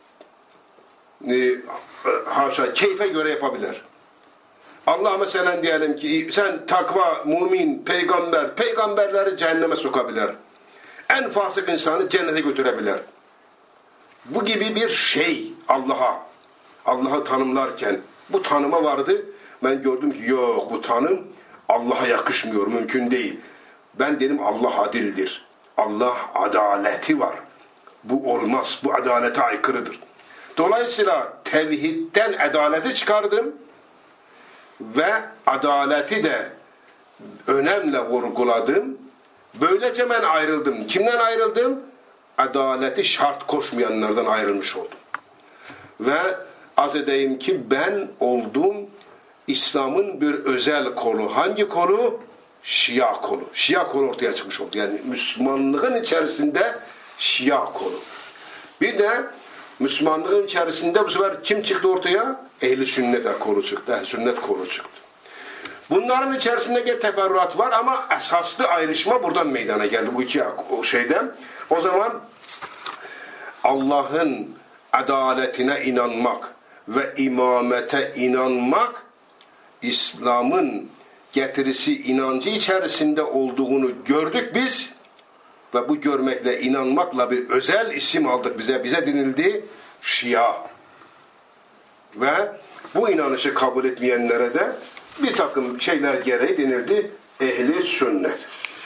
e, haşa, keyfe göre yapabilir. Allah mesela diyelim ki sen takva, mümin, peygamber, peygamberleri cehenneme sokabilir. En fasık insanı cennete götürebilir. Bu gibi bir şey Allah'a, Allah'ı tanımlarken bu tanıma vardı. Ben gördüm ki yok, bu tanım Allah'a yakışmıyor, mümkün değil. Ben dedim Allah adildir. Allah adaleti var. Bu olmaz, bu adalete aykırıdır. Dolayısıyla tevhidden adaleti çıkardım ve adaleti de önemli vurguladım. Böylece ben ayrıldım. Kimden ayrıldım? Adaleti şart koşmayanlardan ayrılmış oldum. Ve az edeyim ki ben oldum İslam'ın bir özel kolu. Hangi kolu? Şia kolu. Şia kolu ortaya çıkmış oldu. Yani Müslümanlığın içerisinde Şia kolu. Bir de Müslümanlığın içerisinde bu sefer kim çıktı ortaya? Ehl-i sünnet kolu çıktı. Ehl-i sünnet kolu çıktı. Bunların içerisindeki teferruat var ama esaslı ayrışma buradan meydana geldi. Bu iki şeyden. O zaman Allah'ın adaletine inanmak ve imamete inanmak İslam'ın getirisi inancı içerisinde olduğunu gördük biz ve bu görmekle inanmakla bir özel isim aldık bize. Bize denildi Şia. Ve bu inanışı kabul etmeyenlere de bir takım şeyler gereği denildi ehli sünnet.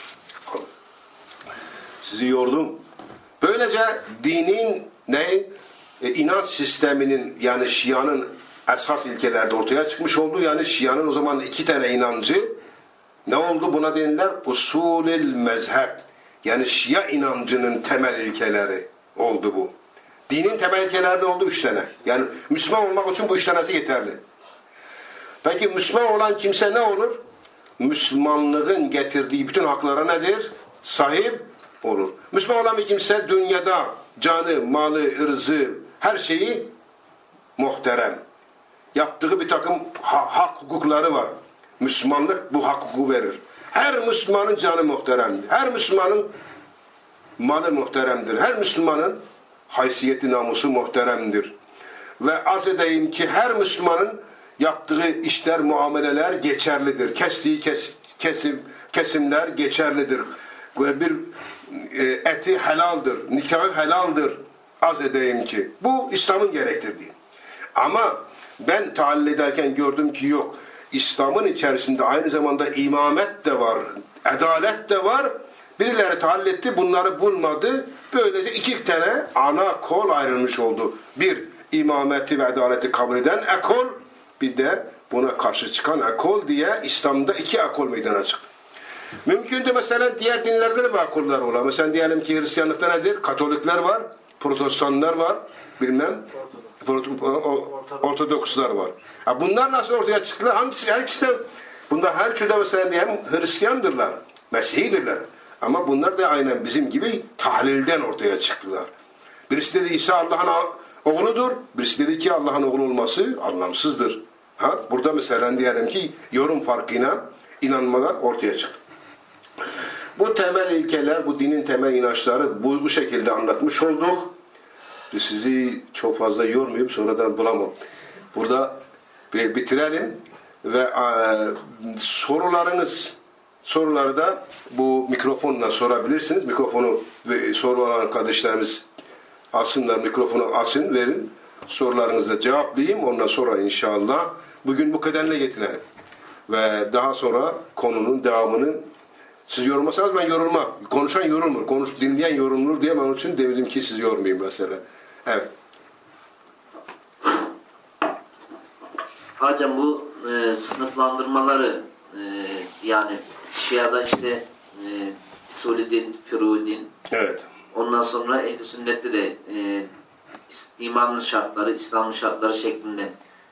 Sizi yordum. Böylece dinin ne? E, inanç sisteminin yani Şia'nın esas ilkelerde ortaya çıkmış oldu. Yani Şia'nın o zaman iki tane inancı ne oldu? Buna denilen usulül mezhep. Yani Şia inancının temel ilkeleri oldu bu. Dinin temel ilkeleri oldu üç tane. Yani Müslüman olmak için bu üç tanesi yeterli. Peki Müslüman olan kimse ne olur? Müslümanlığın getirdiği bütün haklara nedir? Sahip olur. Müslüman olan bir kimse dünyada canı, malı, ırzı, her şeyi muhterem. Yaptığı bir takım ha hak hukukları var. Müslümanlık bu hak hukuku verir. Her Müslümanın canı muhteremdir. Her Müslümanın malı muhteremdir. Her Müslümanın haysiyeti, namusu muhteremdir. Ve arz edeyim ki her Müslümanın yaptığı işler, muameleler geçerlidir. Kestiği kes, kesim, kesimler geçerlidir. Bir e, eti helaldir, nikahı helaldir. Az edeyim ki. Bu İslam'ın gerektirdiği. Ama ben tahlil ederken gördüm ki yok. İslam'ın içerisinde aynı zamanda imamet de var, adalet de var. Birileri tahlil etti, bunları bulmadı. Böylece iki tane ana kol ayrılmış oldu. Bir, imameti ve adaleti kabul eden ekol, bir de buna karşı çıkan ekol diye İslam'da iki ekol meydana çıktı. Mümkündü mesela diğer dinlerde de bir ekollar olur. Mesela diyelim ki Hristiyanlıkta nedir? Katolikler var, Protestanlar var, bilmem, Ortodokslar var. Ha bunlar nasıl ortaya çıktılar? Hangisi? Her ikisi de, bunlar her türlü mesela diyelim Hristiyandırlar, Mesihidirler. Ama bunlar da aynen bizim gibi tahlilden ortaya çıktılar. Birisi dedi İsa Allah'ın oğludur, birisi dedi ki Allah'ın oğlu olması anlamsızdır. Ha? Burada mesela diyelim ki yorum farkıyla inanmalar ortaya çıktı. Bu temel ilkeler, bu dinin temel inançları bu, bu şekilde anlatmış olduk. Sizi çok fazla yormayayım, sonradan bulamam. Burada bitirelim ve e, sorularınız soruları da bu mikrofonla sorabilirsiniz. Mikrofonu ve soru olan kardeşlerimiz alsınlar, mikrofonu alsın, verin. Sorularınızı da cevaplayayım. Ondan sonra inşallah bugün bu kadarıyla getirelim. Ve daha sonra konunun devamını siz yormasanız ben yorulmam. Konuşan yorulmur. Konuş, dinleyen yorulur diye ben onun için demedim ki siz yormayayım mesela. Evet. Hocam bu e, sınıflandırmaları e, yani Şia'da işte e, Sulidin, Firudin. Evet. Ondan sonra Ehl-i Sünnet'te de e, imanın şartları, İslam'ın şartları şeklinde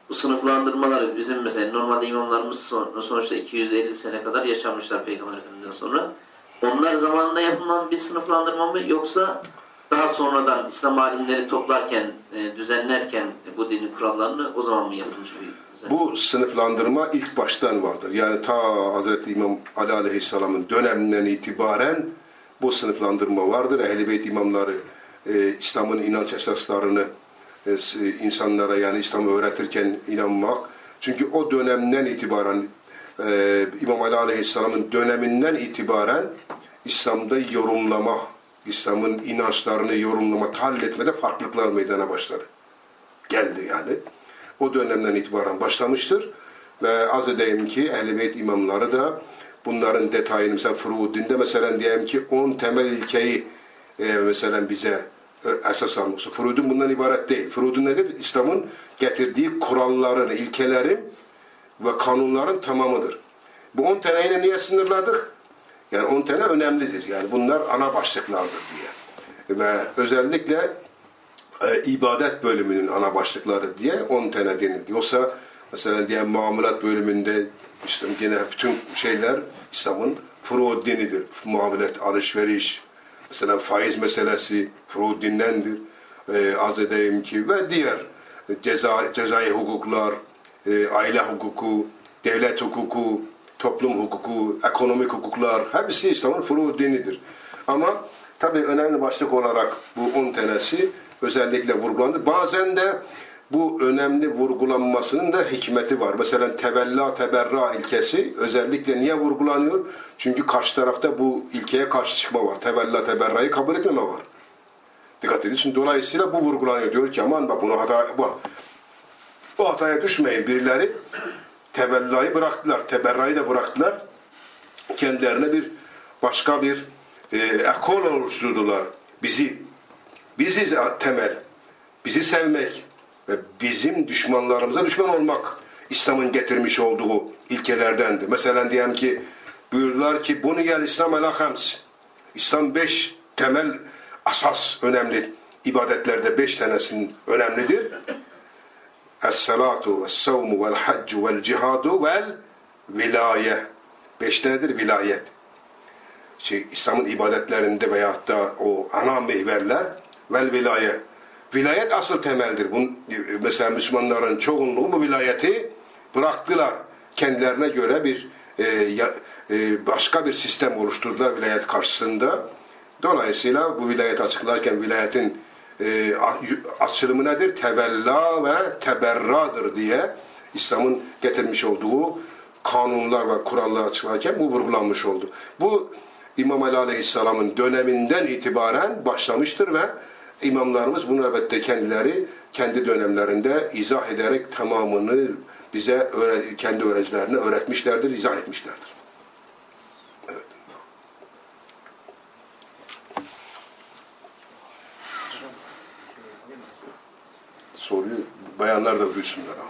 bu sınıflandırmaları bizim mesela normalde imamlarımız son, sonuçta iki yüz elli sene kadar yaşamışlar Peygamber Efendimiz'den sonra. Onlar zamanında yapılan bir sınıflandırma mı yoksa daha sonradan İslam alimleri toplarken, e, düzenlerken bu dinin kurallarını o zaman mı yapılmış bir düzen? Bu sınıflandırma ilk baştan vardır. Yani ta Hazreti İmam Ali Aleyhisselam'ın döneminden itibaren bu sınıflandırma vardır. Ehl-i Beyt imamları e, İslam'ın inanç esaslarını e, insanlara yani İslam'ı öğretirken inanmak. Çünkü o dönemden itibaren e, İmam Ali Aleyhisselam'ın döneminden itibaren İslam'da yorumlama, İslam'ın inançlarını yorumlama, tahlil etmede farklılıklar meydana başladı. Geldi yani. O dönemden itibaren başlamıştır. Ve az edeyim ki Ehl-i Beyt imamları da bunların detayını mesela Furuddin'de mesela diyelim ki on temel ilkeyi e, mesela bize e, esas almıştır. Furuddin bundan ibaret değil. Furuddin nedir? İslam'ın getirdiği kuralların, ilkelerin ve kanunların tamamıdır. Bu on taneyle niye sınırladık? Yani on tane önemlidir. Yani bunlar ana başlıklardır diye. Ve özellikle e, ibadet bölümünün ana başlıkları diye on tane denildi. Yoksa mesela diye muamelat bölümünde işte gene bütün şeyler İslam'ın furu dinidir. Muamelat, alışveriş, mesela faiz meselesi furu dindendir. E, az edeyim ki ve diğer ceza, cezai hukuklar, e, aile hukuku, devlet hukuku, toplum hukuku, ekonomik hukuklar hepsi İslam'ın furu dinidir. Ama tabii önemli başlık olarak bu on tanesi özellikle vurgulandı. Bazen de bu önemli vurgulanmasının da hikmeti var. Mesela tevella teberra ilkesi özellikle niye vurgulanıyor? Çünkü karşı tarafta bu ilkeye karşı çıkma var. Tevella teberrayı kabul etmeme var. Dikkat edin. Dolayısıyla bu vurgulanıyor. Diyor ki aman bak bunu hata, bu, bu hataya düşmeyin birileri. Tevellayı bıraktılar. Teberrayı da bıraktılar. Kendilerine bir başka bir e, ekol oluşturdular. Bizi, biziz temel. Bizi sevmek ve bizim düşmanlarımıza düşman olmak İslam'ın getirmiş olduğu ilkelerdendi. Mesela diyelim ki buyurdular ki bunu gel İslam ala hams. İslam beş temel asas önemli. İbadetlerde beş tanesinin önemlidir. Es-salatu, es-savmu, vel-haccu, vel-cihadu, vel-vilaye. Beş tanedir vilayet. Şey, İslam'ın ibadetlerinde veyahut da o ana mihverler vel-vilaye. Vilayet asıl temeldir. Bunun, mesela Müslümanların çoğunluğu bu vilayeti bıraktılar. Kendilerine göre bir e, ya, e, başka bir sistem oluşturdular vilayet karşısında. Dolayısıyla bu vilayet açıklarken vilayetin e, açılımı nedir? Tevella ve teberradır diye İslam'ın getirmiş olduğu kanunlar ve kurallar açıklarken bu vurgulanmış oldu. Bu İmam Ali Aleyhisselam'ın döneminden itibaren başlamıştır ve İmamlarımız bunu elbette kendileri kendi dönemlerinde izah ederek tamamını bize kendi öğrencilerine öğretmişlerdir, izah etmişlerdir. Evet. Soruyu bayanlar da duysunlar ama.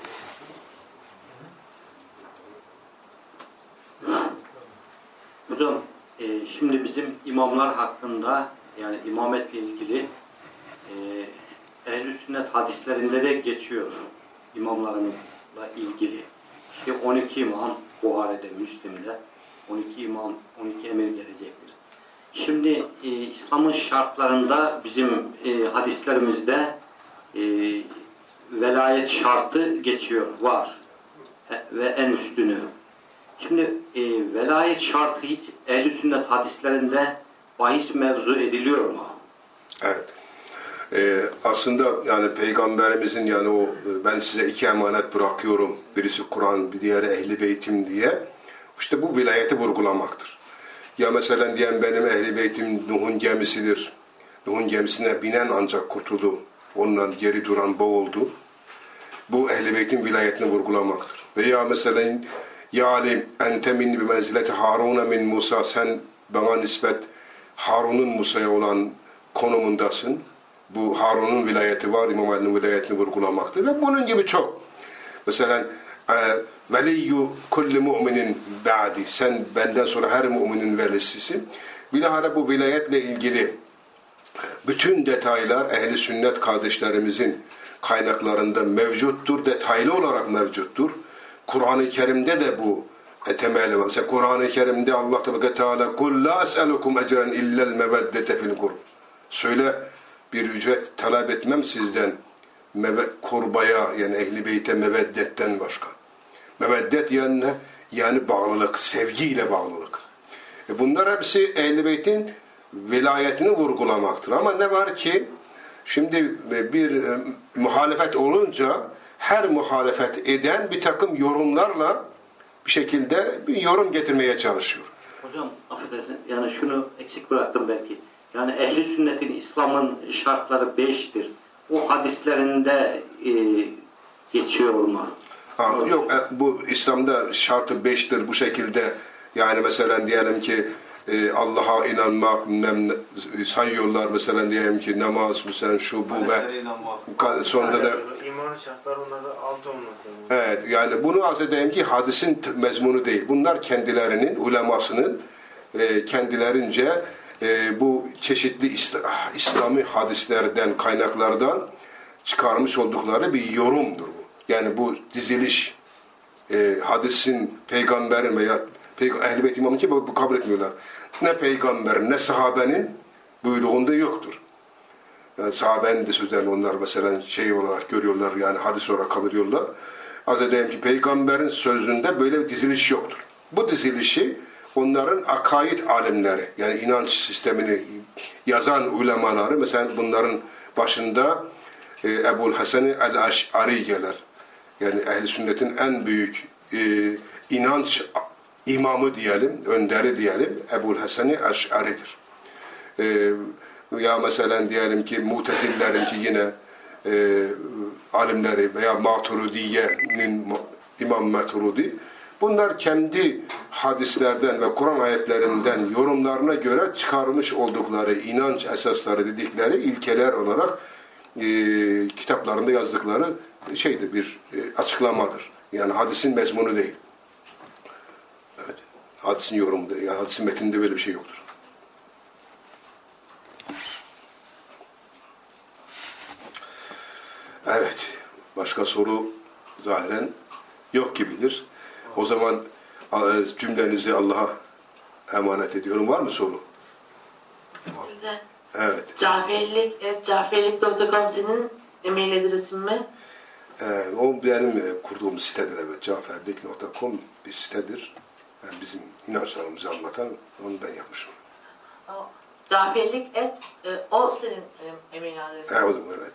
Hocam, e, şimdi bizim imamlar hakkında yani imametle ilgili Ee, Ehl-i Sünnet hadislerinde de geçiyor imamlarımızla ilgili. İşte on iki imam Buhari'de, Müslim'de on iki imam, on iki emir gelecektir. Şimdi e, İslam'ın şartlarında bizim e, hadislerimizde e, velayet şartı geçiyor, var e, ve en üstünü. Şimdi e, velayet şartı hiç Ehl-i Sünnet hadislerinde bahis mevzu ediliyor mu? Evet. Ee, aslında yani Peygamberimizin yani o ben size iki emanet bırakıyorum. Birisi Kur'an, bir diğeri Ehl-i Beytim diye. İşte bu vilayeti vurgulamaktır. Ya mesela diyen benim Ehl-i Beytim Nuh'un gemisidir. Nuh'un gemisine binen ancak kurtuldu. Ondan geri duran boğuldu. Bu Ehl-i Beyt'in vilayetini vurgulamaktır. Veya mesela ya Ali ente minni bi menzileti Harun'a min Musa, sen bana nispet Harun'un Musa'ya olan konumundasın. Bu Harun'un vilayeti var, İmam Ali'nin vilayetini vurgulamaktır. Ve bunun gibi çok. Mesela veliyyu kulli mu'minin ba'di, sen benden sonra her müminin velisisin. Bilahare bu vilayetle ilgili bütün detaylar Ehl-i Sünnet kardeşlerimizin kaynaklarında mevcuttur, detaylı olarak mevcuttur. Kur'an-ı Kerim'de de bu temelli var. Mesela Kur'an-ı Kerim'de Allah Teala "Kul la es'elukum ecren illel meveddete fil kurb." Söyle, bir ücret talep etmem sizden kurbaya, yani ehli beyte meveddetten başka. Meveddet yani yani bağlılık, sevgiyle bağlılık. E bunlar hepsi ehli beytin vilayetini vurgulamaktır. Ama ne var ki şimdi bir e, muhalefet olunca her muhalefet eden bir takım yorumlarla bir şekilde bir yorum getirmeye çalışıyor. Hocam affedersin, yani şunu eksik bıraktım belki. Yani ehli sünnetin İslam'ın şartları beştir. O hadislerinde e, geçiyor mu? Ha, yok e, bu İslam'da şartı beştir bu şekilde. Yani mesela diyelim ki e, Allah'a inanmak mem, sayıyorlar mesela diyelim ki namaz mesela şu bu ve sonunda da iman şartları onlarda altı olması. Evet, yani bunu arz edeyim ki hadisin mezmunu değil. Bunlar kendilerinin, ulemasının e, kendilerince e, bu çeşitli İslami hadislerden, kaynaklardan çıkarmış oldukları bir yorumdur bu. Yani bu diziliş e, hadisin peygamberin veya peyg ehl-i beyt imamı ki bu, bu kabul etmiyorlar. Ne peygamberin ne sahabenin buyruğunda yoktur. Yani sahabenin de sözlerini onlar mesela şey olarak görüyorlar, yani hadis olarak kabul ediyorlar. Az edeyim ki peygamberin sözünde böyle bir diziliş yoktur. Bu dizilişi onların akaid alimleri, yani inanç sistemini yazan ulemaları, mesela bunların başında e, Ebu'l Hasan el-Eş'ari gelir. Yani ehl-i sünnetin en büyük e, inanç imamı diyelim, önderi diyelim, Ebu'l Hasan el-Eş'ari'dir. E, ya mesela diyelim ki Mu'tezililerin ki yine e, alimleri veya Maturidiye'nin İmam Maturidi, bunlar kendi hadislerden ve Kur'an ayetlerinden yorumlarına göre çıkarmış oldukları inanç esasları dedikleri ilkeler olarak e, kitaplarında yazdıkları şeydir, bir e, açıklamadır. Yani hadisin mezmunu değil. Evet. Hadisin yorumu değil. Yani hadisin metninde böyle bir şey yoktur. Evet. Başka soru zahiren yok gibidir. O zaman cümlenizi Allah'a emanet ediyorum. Var mı soru? Sizde. Evet. Caferlik, et caferlik nokta com senin e-mail adresin mi? Ee, o benim kurduğum sitedir, evet. caferlik nokta com bir sitedir. Yani bizim inançlarımızı anlatan, onu ben yapmışım. O, caferlik et, e, o senin e, e-mail adresin. Evet, evet.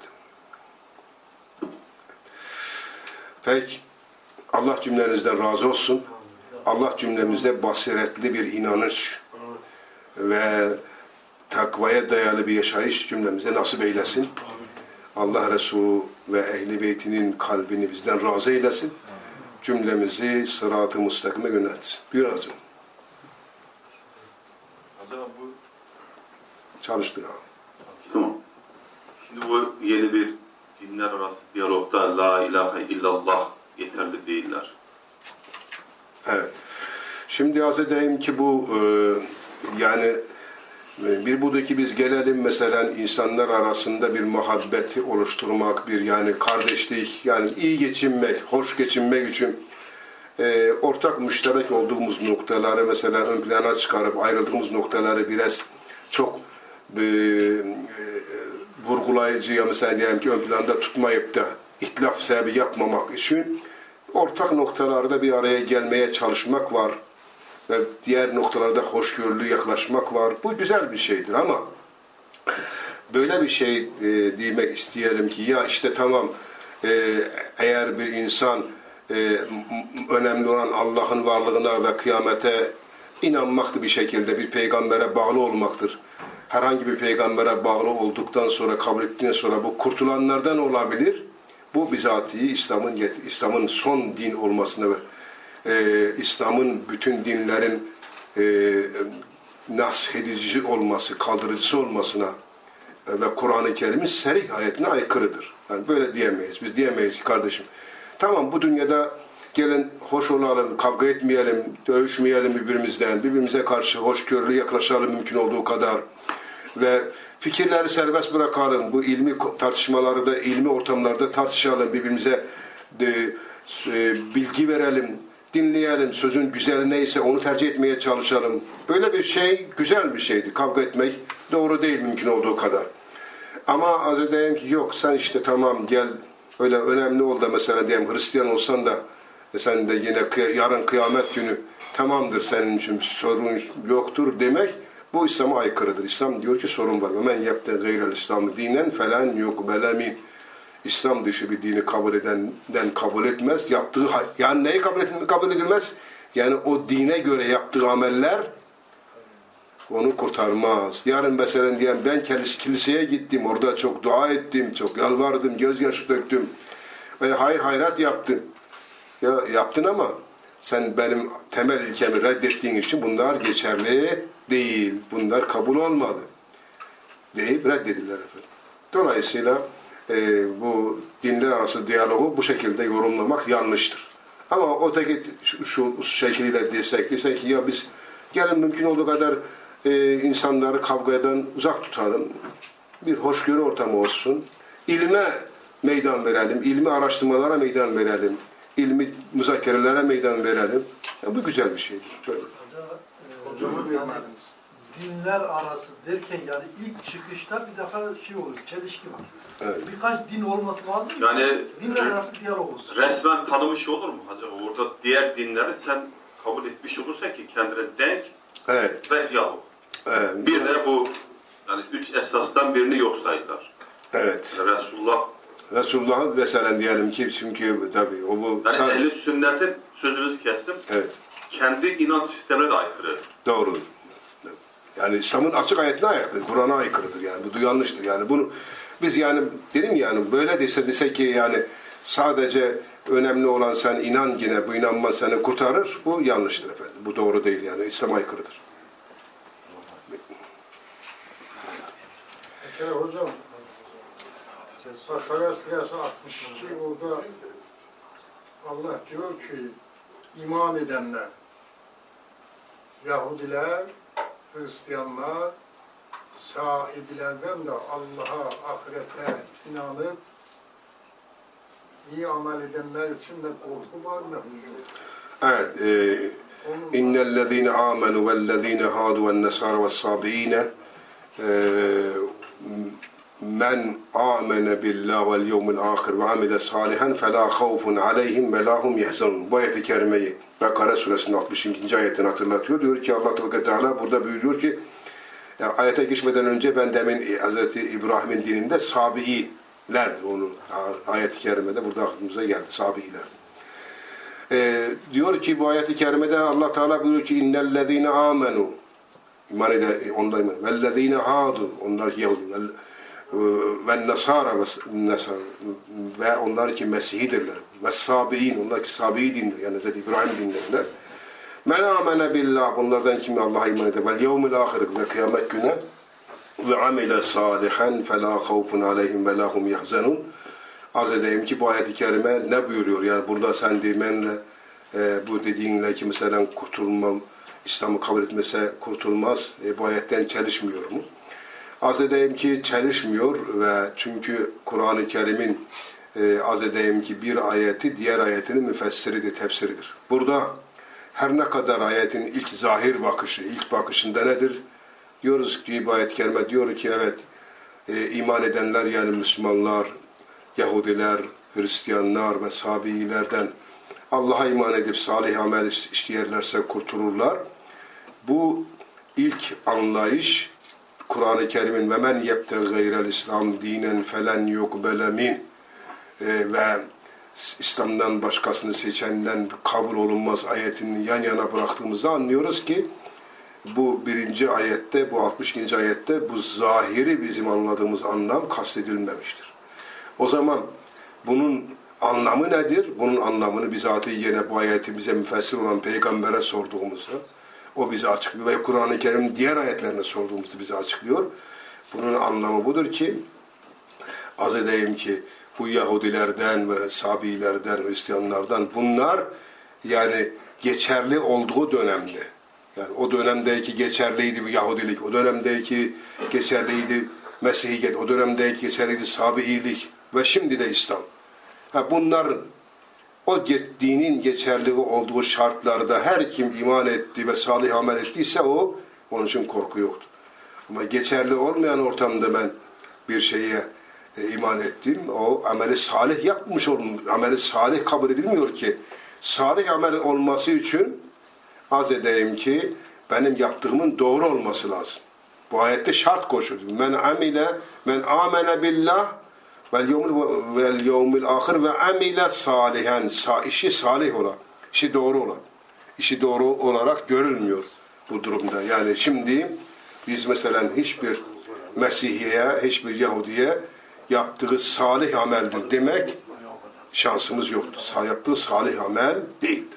Peki, Allah cümlenizden razı olsun. Allah cümlemize basiretli bir inanış ve takvaya dayalı bir yaşayış cümlemize nasip eylesin. Allah Resulü ve Ehl-i Beytinin kalbini bizden razı eylesin. Cümlemizi sırat-ı müstakime yöneltsin. Buyur hocam. Hocam bu Çalıştır abi. tamam. Şimdi bu yeni bir dinler arası diyalogda la ilahe illallah yeterli değiller. Evet. Şimdi arz edeyim ki bu e, yani bir buradaki biz gelelim mesela insanlar arasında bir muhabbeti oluşturmak, bir yani kardeşlik, yani iyi geçinmek, hoş geçinmek için e, ortak müşterek olduğumuz noktaları mesela ön plana çıkarıp ayrıldığımız noktaları biraz çok e, e, vurgulayıcı ya mesela diyelim ki ön planda tutmayıp da itlaf sebebi yapmamak için ortak noktalarda bir araya gelmeye çalışmak var ve diğer noktalarda hoşgörülü yaklaşmak var. Bu güzel bir şeydir ama böyle bir şey e, demek isteyelim ki ya işte tamam e, eğer bir insan e, önemli olan Allah'ın varlığına ve kıyamete inanmaktır bir şekilde, bir peygambere bağlı olmaktır. Herhangi bir peygambere bağlı olduktan sonra, kabul ettikten sonra bu kurtulanlardan olabilir. Bu bizatihi İslam'ın İslam'ın son din olmasına ve e, İslam'ın bütün dinlerin e, nashedici olması, kaldırıcısı olmasına e, ve Kur'an-ı Kerim'in serih ayetine aykırıdır. Yani böyle diyemeyiz. Biz diyemeyiz ki kardeşim, tamam bu dünyada gelin hoş olalım, kavga etmeyelim, dövüşmeyelim birbirimizden, birbirimize karşı hoşgörülü yaklaşalım mümkün olduğu kadar ve Fikirleri serbest bırakalım. Bu ilmi tartışmaları da, ilmi ortamlarda tartışalım. Birbirimize de, e, bilgi verelim, dinleyelim. Sözün güzeli neyse onu tercih etmeye çalışalım. Böyle bir şey güzel bir şeydi. Kavga etmek doğru değil mümkün olduğu kadar. Ama az önce diyeyim ki yok sen işte tamam gel öyle önemli ol da mesela diyeyim Hristiyan olsan da e sen de yine kıy yarın kıyamet günü tamamdır senin için sorun yoktur demek bu İslam'a aykırıdır. İslam diyor ki sorun var. Men yebte gayrel İslam'ı dinen falan yok belemi. İslam dışı bir dini kabul edenden kabul etmez. Yaptığı yani neyi kabul etmez, kabul edilmez? Yani o dine göre yaptığı ameller onu kurtarmaz. Yarın mesela diyen ben kiliseye gittim, orada çok dua ettim, çok yalvardım, gözyaşı döktüm. Ve hayır hayrat yaptın. Ya yaptın ama sen benim temel ilkemi reddettiğin için bunlar geçerli değil. Bunlar kabul olmadı. Deyip reddedildiler efendim. Dolayısıyla e, bu dinler arası diyalogu bu şekilde yorumlamak yanlıştır. Ama öteki şu, şu şekliyle desek, desek ki ya biz gelin mümkün olduğu kadar e, insanları kavgadan uzak tutalım. Bir hoşgörü ortamı olsun. İlme meydan verelim. İlmi araştırmalara meydan verelim. İlmi müzakerelere meydan verelim. Ya bu güzel bir şeydir. Böyle. Hocam, yani dinler arası derken yani ilk çıkışta bir defa şey olur, çelişki var. Evet. Birkaç din olması lazım. Yani dinler arası diyalog olsun. resmen tanımış olur mu hacı? Orada diğer dinleri sen kabul etmiş olursan ki kendine denk Evet. ve diyalog. Evet. Bir de bu yani üç esasdan birini yok saydılar. Evet. Yani Resulullah Resulullah'ın mesela diyelim ki çünkü tabii o bu yani ehl-i sünnetin sözünüzü kestim. evet. Kendi inanç sistemine de aykırı. Doğru. Yani İslam'ın açık ayetine aykırı, Kur'an'a aykırıdır yani. Bu yanlıştır yani. Bunu biz yani dedim yani böyle dese dese ki yani sadece önemli olan sen inan yine bu inanma seni kurtarır. Bu yanlıştır efendim. Bu doğru değil yani. İslam'a aykırıdır. Mesela hocam Sakaya Suresi altmış iki burada Allah diyor ki iman edenler Yahudiler, Hristiyanlar sahibilerden de Allah'a, ahirete inanıp iyi amel edenler için de korku var mı huzur? Evet. E, İnnellezîne âmenû vellezîne hâdû vennasâra vessâbiîne men âmene billâhi vel yevmil âhir ve amile sâlihen felâ havfun aleyhim ve lâhum yehzanûn. Bu ayet-i kerimeyi Bakara suresinin altmış ikinci ayetini hatırlatıyor. Diyor ki Allah Teala burada buyuruyor ki yani ayete geçmeden önce ben demin Hazreti İbrahim'in dininde Sabi'iler onu ayet-i kerimede burada aklımıza geldi. Sabi'iler. Ee, diyor ki bu ayet-i kerimede Allah Teala buyuruyor ki innellezîne âmenû iman eder, onlar iman. Vellezîne hâdû onlar ki Yahudi ve nasara ve onlar ki Mesih'idirler. Ve sabi'in onlar ki sabi'i dindir. Yani Hazreti İbrahim dinlerinden. Men amene billah bunlardan kimi Allah'a iman eder. Vel yevmil ahir ve kıyamet günü ve amile salihan felâ havfun aleyhim ve lahum yahzanun. Arz edeyim ki bu ayet-i kerime ne buyuruyor? Yani burada sen demenle e, bu dediğinle ki mesela kurtulmam, İslam'ı kabul etmese kurtulmaz. E, bu ayetten çelişmiyor mu? Arz edeyim ki çelişmiyor ve çünkü Kur'an-ı Kerim'in e, arz edeyim ki bir ayeti diğer ayetinin müfessiridir, tefsiridir. Burada her ne kadar ayetin ilk zahir bakışı, ilk bakışında nedir? Diyoruz ki bu ayet-i kerime diyor ki evet e, iman edenler yani Müslümanlar, Yahudiler, Hristiyanlar ve Sabiilerden Allah'a iman edip salih amel işleyerlerse kurtulurlar. Bu ilk anlayış Kur'an-ı Kerim'in ve men yebte gayrel İslam dinen felen yukbele min ve İslam'dan başkasını seçenden kabul olunmaz ayetini yan yana bıraktığımızda anlıyoruz ki bu birinci ayette, bu altmış ikinci ayette bu zahiri bizim anladığımız anlam kastedilmemiştir. O zaman bunun anlamı nedir? Bunun anlamını bizatihi yine bu ayeti bize müfessir olan peygambere sorduğumuzda o bize açıklıyor ve Kur'an-ı Kerim'in diğer ayetlerine sorduğumuzda bize açıklıyor. Bunun anlamı budur ki az edeyim ki bu Yahudilerden ve Sabiilerden, Hristiyanlardan bunlar yani geçerli olduğu dönemde yani o dönemdeki geçerliydi bu Yahudilik, o dönemdeki geçerliydi Mesihiyet, o dönemdeki geçerliydi, Sabiilik ve şimdi de İslam. Ha, bunlar o dinin geçerli olduğu şartlarda her kim iman etti ve salih amel ettiyse o, onun için korku yoktur. Ama geçerli olmayan ortamda ben bir şeye e, iman ettim, o ameli salih yapmış olmuş, ameli salih kabul edilmiyor ki. Salih amel olması için az edeyim ki benim yaptığımın doğru olması lazım. Bu ayette şart koşuldu. Men amile, men amene billah vel yevmil vel yevmil ahir ve amile salihen, işi salih olan, işi doğru olan, işi doğru olarak görülmüyor bu durumda. Yani şimdi biz mesela hiçbir Mesihiyeye, hiçbir Yahudiye yaptığı salih ameldir demek şansımız yoktur. Yaptığı salih amel değildir.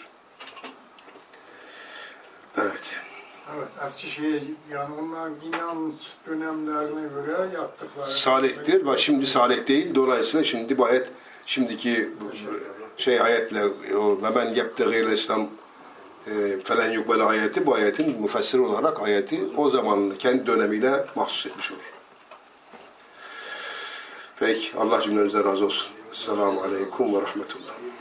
Evet. Evet, eski şey, yani onlar inanç dönemlerine göre yaptıkları salihtir ve şimdi salih değil. Dolayısıyla şimdi bu ayet, şimdiki şey ayetle ve ben yebtegîl İslam felen yukbel ayeti, bu ayetin müfessir olarak ayeti o zaman kendi dönemiyle mahsus etmiş olur. Peki, Allah cümlenizden razı olsun. Esselamu Aleyküm ve Rahmetullah.